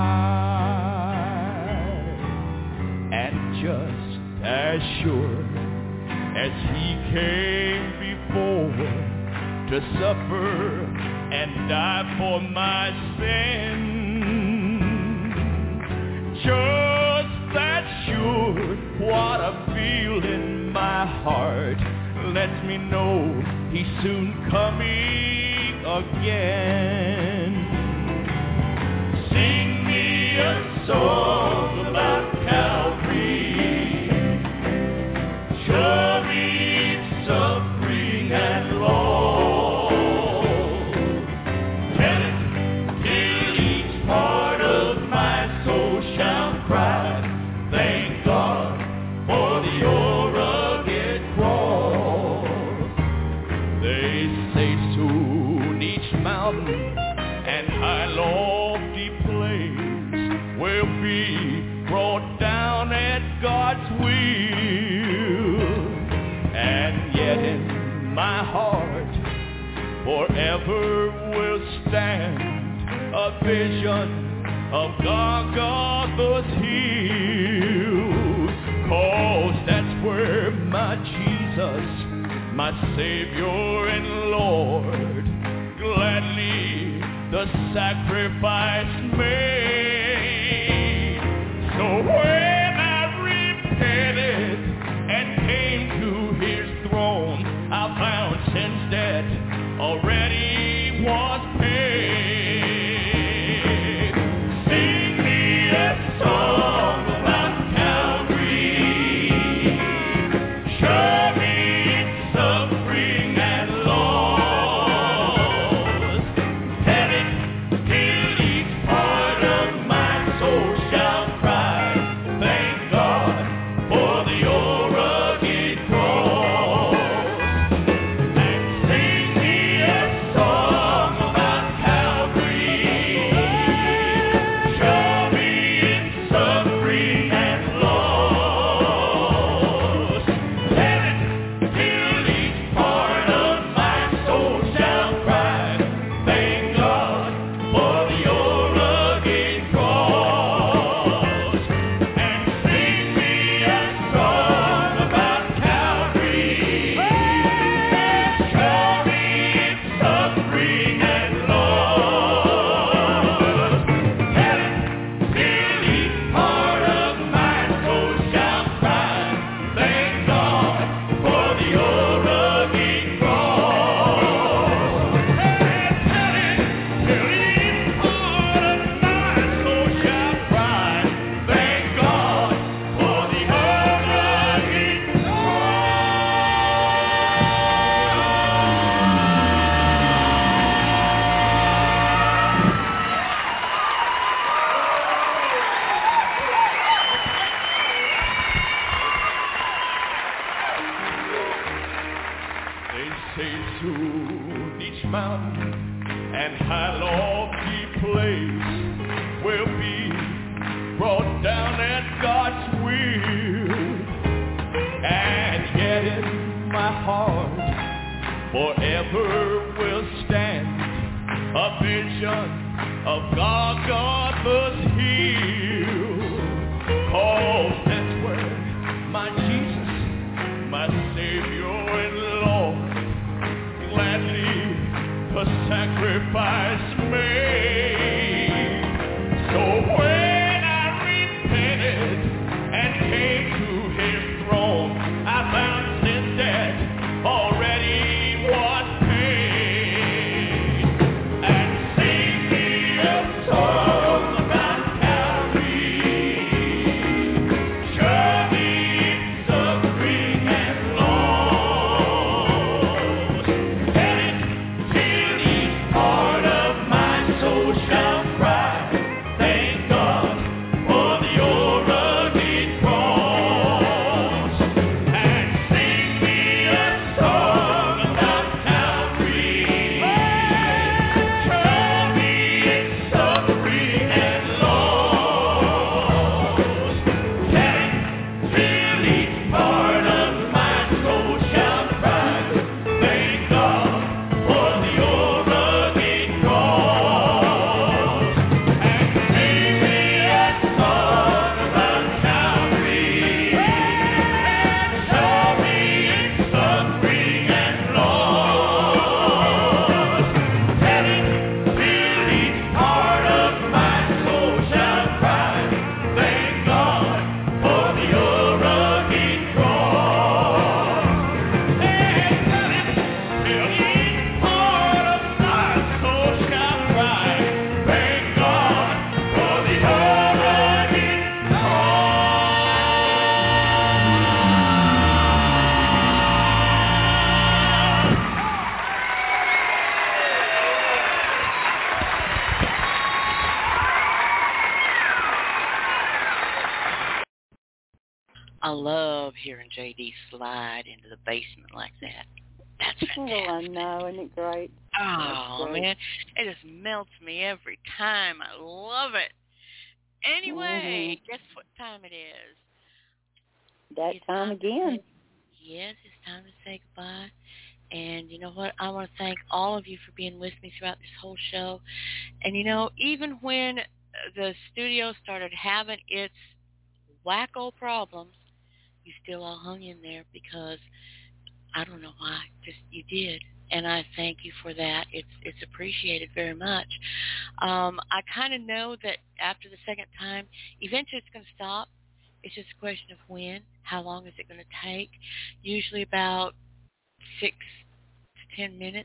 S12: high, and just as sure as he came before to suffer and die for my sin, just that sure what I feel in my heart lets me know he's soon coming again. Sing me a song about Calvary, show me its suffering and loss. Tell it till each part of my soul shall cry, thank God for the old rugged cross. They say soon each mountain and high lofty place will be brought down at God's will, and yet in my heart forever will stand a vision of Golgotha's hill, 'cause that's where my Jesus, my Savior and Lord, gladly the sacrifice made. So when I repented and came to his throne, I found sin's debt already was paid. Sing me a song about Calvary, show me its suffering and loss. Tell it till each part of my soul shall cry, thank God for the old rugged cross. And sing me a song about Calvary, show me its suffering and loss. Tell it till each part of my soul shall cry, thank God for the old rugged cross. And sing me a song about Calvary, show me its suffering and loss. Tell it till each part of my soul shall cry, thank God for the old rugged cross. Tell it till each part of my soul shall cry, thank God for the old rugged They say soon each mountain and high lofty place will be brought down at God's will, and yet in my forever will stand. A vision of Golgotha's hill. 'Cause that's where my Jesus, my Savior and Lord, gladly the sacrifice made. So when I repented and came to his throne, I found sin debt already was paid. And sing me a song about Calvary. Surely it's suffering and loss. Tell it till each part of my soul shall cry. Thank God for the rugged cross. And sing me a song about Calvary. Surely it's suffering and loss. Tell it till each part of my soul shall cry. Thank God for the rugged cross. And sing me a song about Calvary. Surely it's suffering and loss. Tell it till each part of my soul shall cry. Thank God for the rugged cross. And tell it till each part of my soul shall cry. Thank God for the rugged
S2: I love hearing JD slide into the basement like that. That's fantastic.
S3: Well, I know, isn't it great?
S2: Oh,
S3: great.
S2: man. It just melts me every time. I love it. Anyway, guess what time it is?
S3: That
S2: It's
S3: time
S2: to
S3: again.
S2: say- yes, it's time to say goodbye. And you know what? I want to thank all of you for being with me throughout this whole show. And, you know, even when the studio started having its wacko problems, you still all hung in there because I don't know why. Just you did. And I thank you for that. It's appreciated very much. I kind of know that after the second time, eventually it's going to stop. It's just a question of when. How long is it going to take? Usually about 6 to 10 minutes.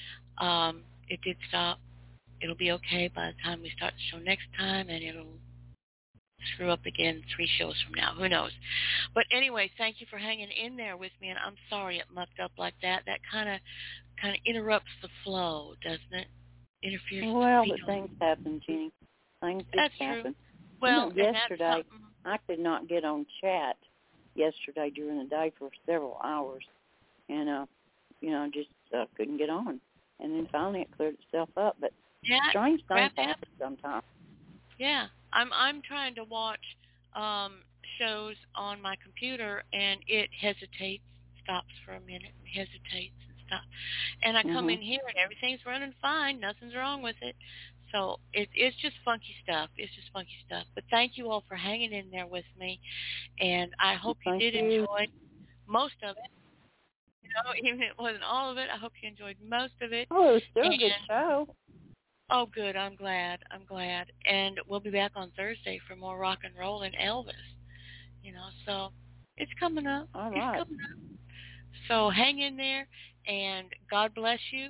S2: It did stop. It'll be okay by the time we start the show next time, and it'll screw up again 3 shows from now. Who knows? But anyway, thank you for hanging in there with me, and I'm sorry it mucked up like that. That kind of interrupts the flow, doesn't it? Interferes
S3: Well,
S2: with the
S3: but things happen, Jenny. Things just
S2: That's
S3: happen.
S2: true. Well,
S3: you know,
S2: and
S3: yesterday,
S2: that's something.
S3: I could not get on chat yesterday during the day for several hours, and just couldn't get on. And then finally it cleared itself up. But strange things happen sometimes.
S2: Yeah, I'm trying to watch shows on my computer, and it hesitates, stops for a minute, and hesitates and stops. And I come in here, and everything's running fine. Nothing's wrong with it. So it's just funky stuff. It's just funky stuff. But thank you all for hanging in there with me, and I hope you did enjoy most of it. You know, even if it wasn't all of it, I hope you enjoyed most of it.
S3: Oh, it was still a good show.
S2: Oh, good. I'm glad. And we'll be back on Thursday for more rock and roll and Elvis. You know, so it's coming up.
S3: All right.
S2: It's coming up. So hang in there, and God bless you.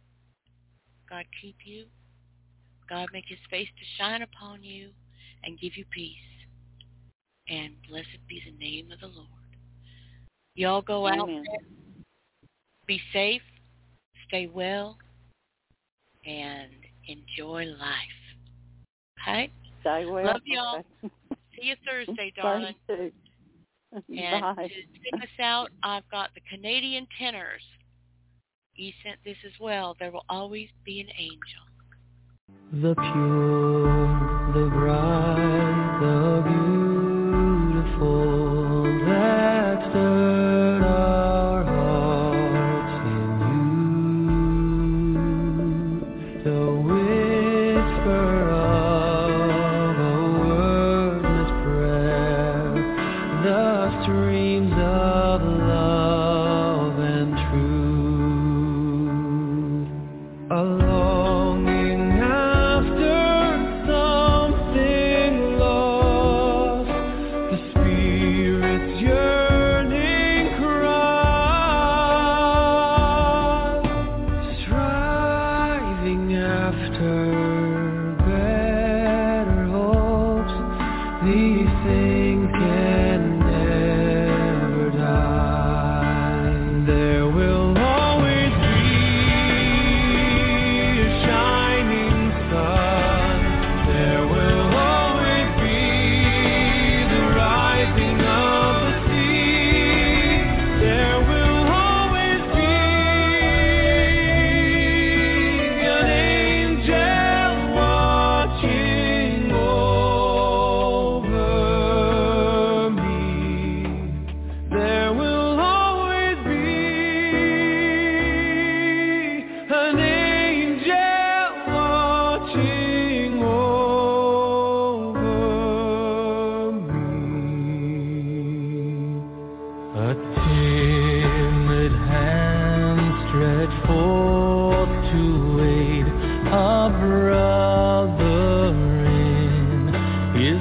S2: God keep you. God make his face to shine upon you and give you peace. And blessed be the name of the Lord. Y'all go out there. Be safe. Stay well. And enjoy life. Okay?
S3: Stay well.
S2: Love y'all.
S3: Okay.
S2: See you Thursday, darling.
S3: Too.
S2: And
S3: Bye.
S2: to take us out, I've got the Canadian Tenors. He sent this as well. There will always be an angel.
S7: The pure, the bright, the beautiful, that stirred our hearts in you. timid hand stretched forth to aid a brother in his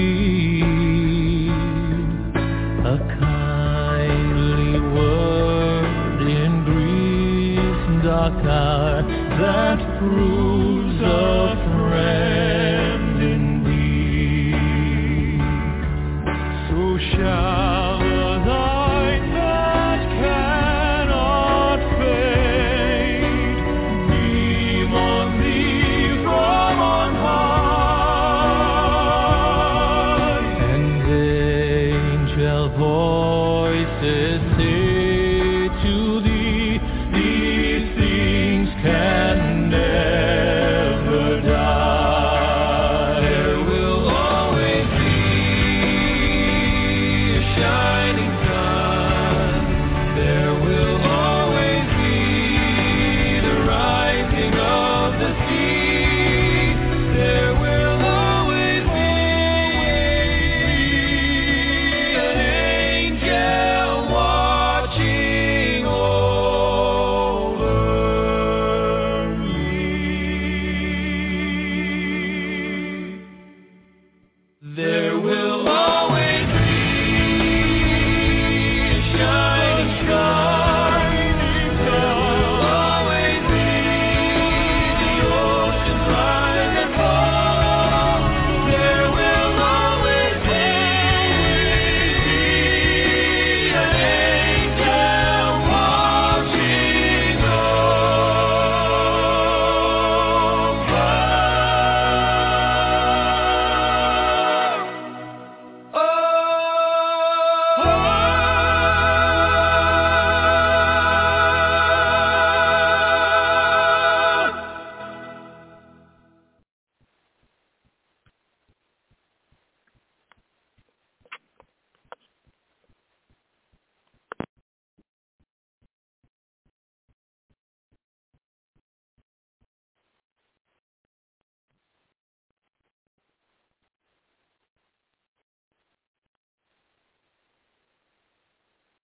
S7: need. A kindly word in grief's dark hour that proves a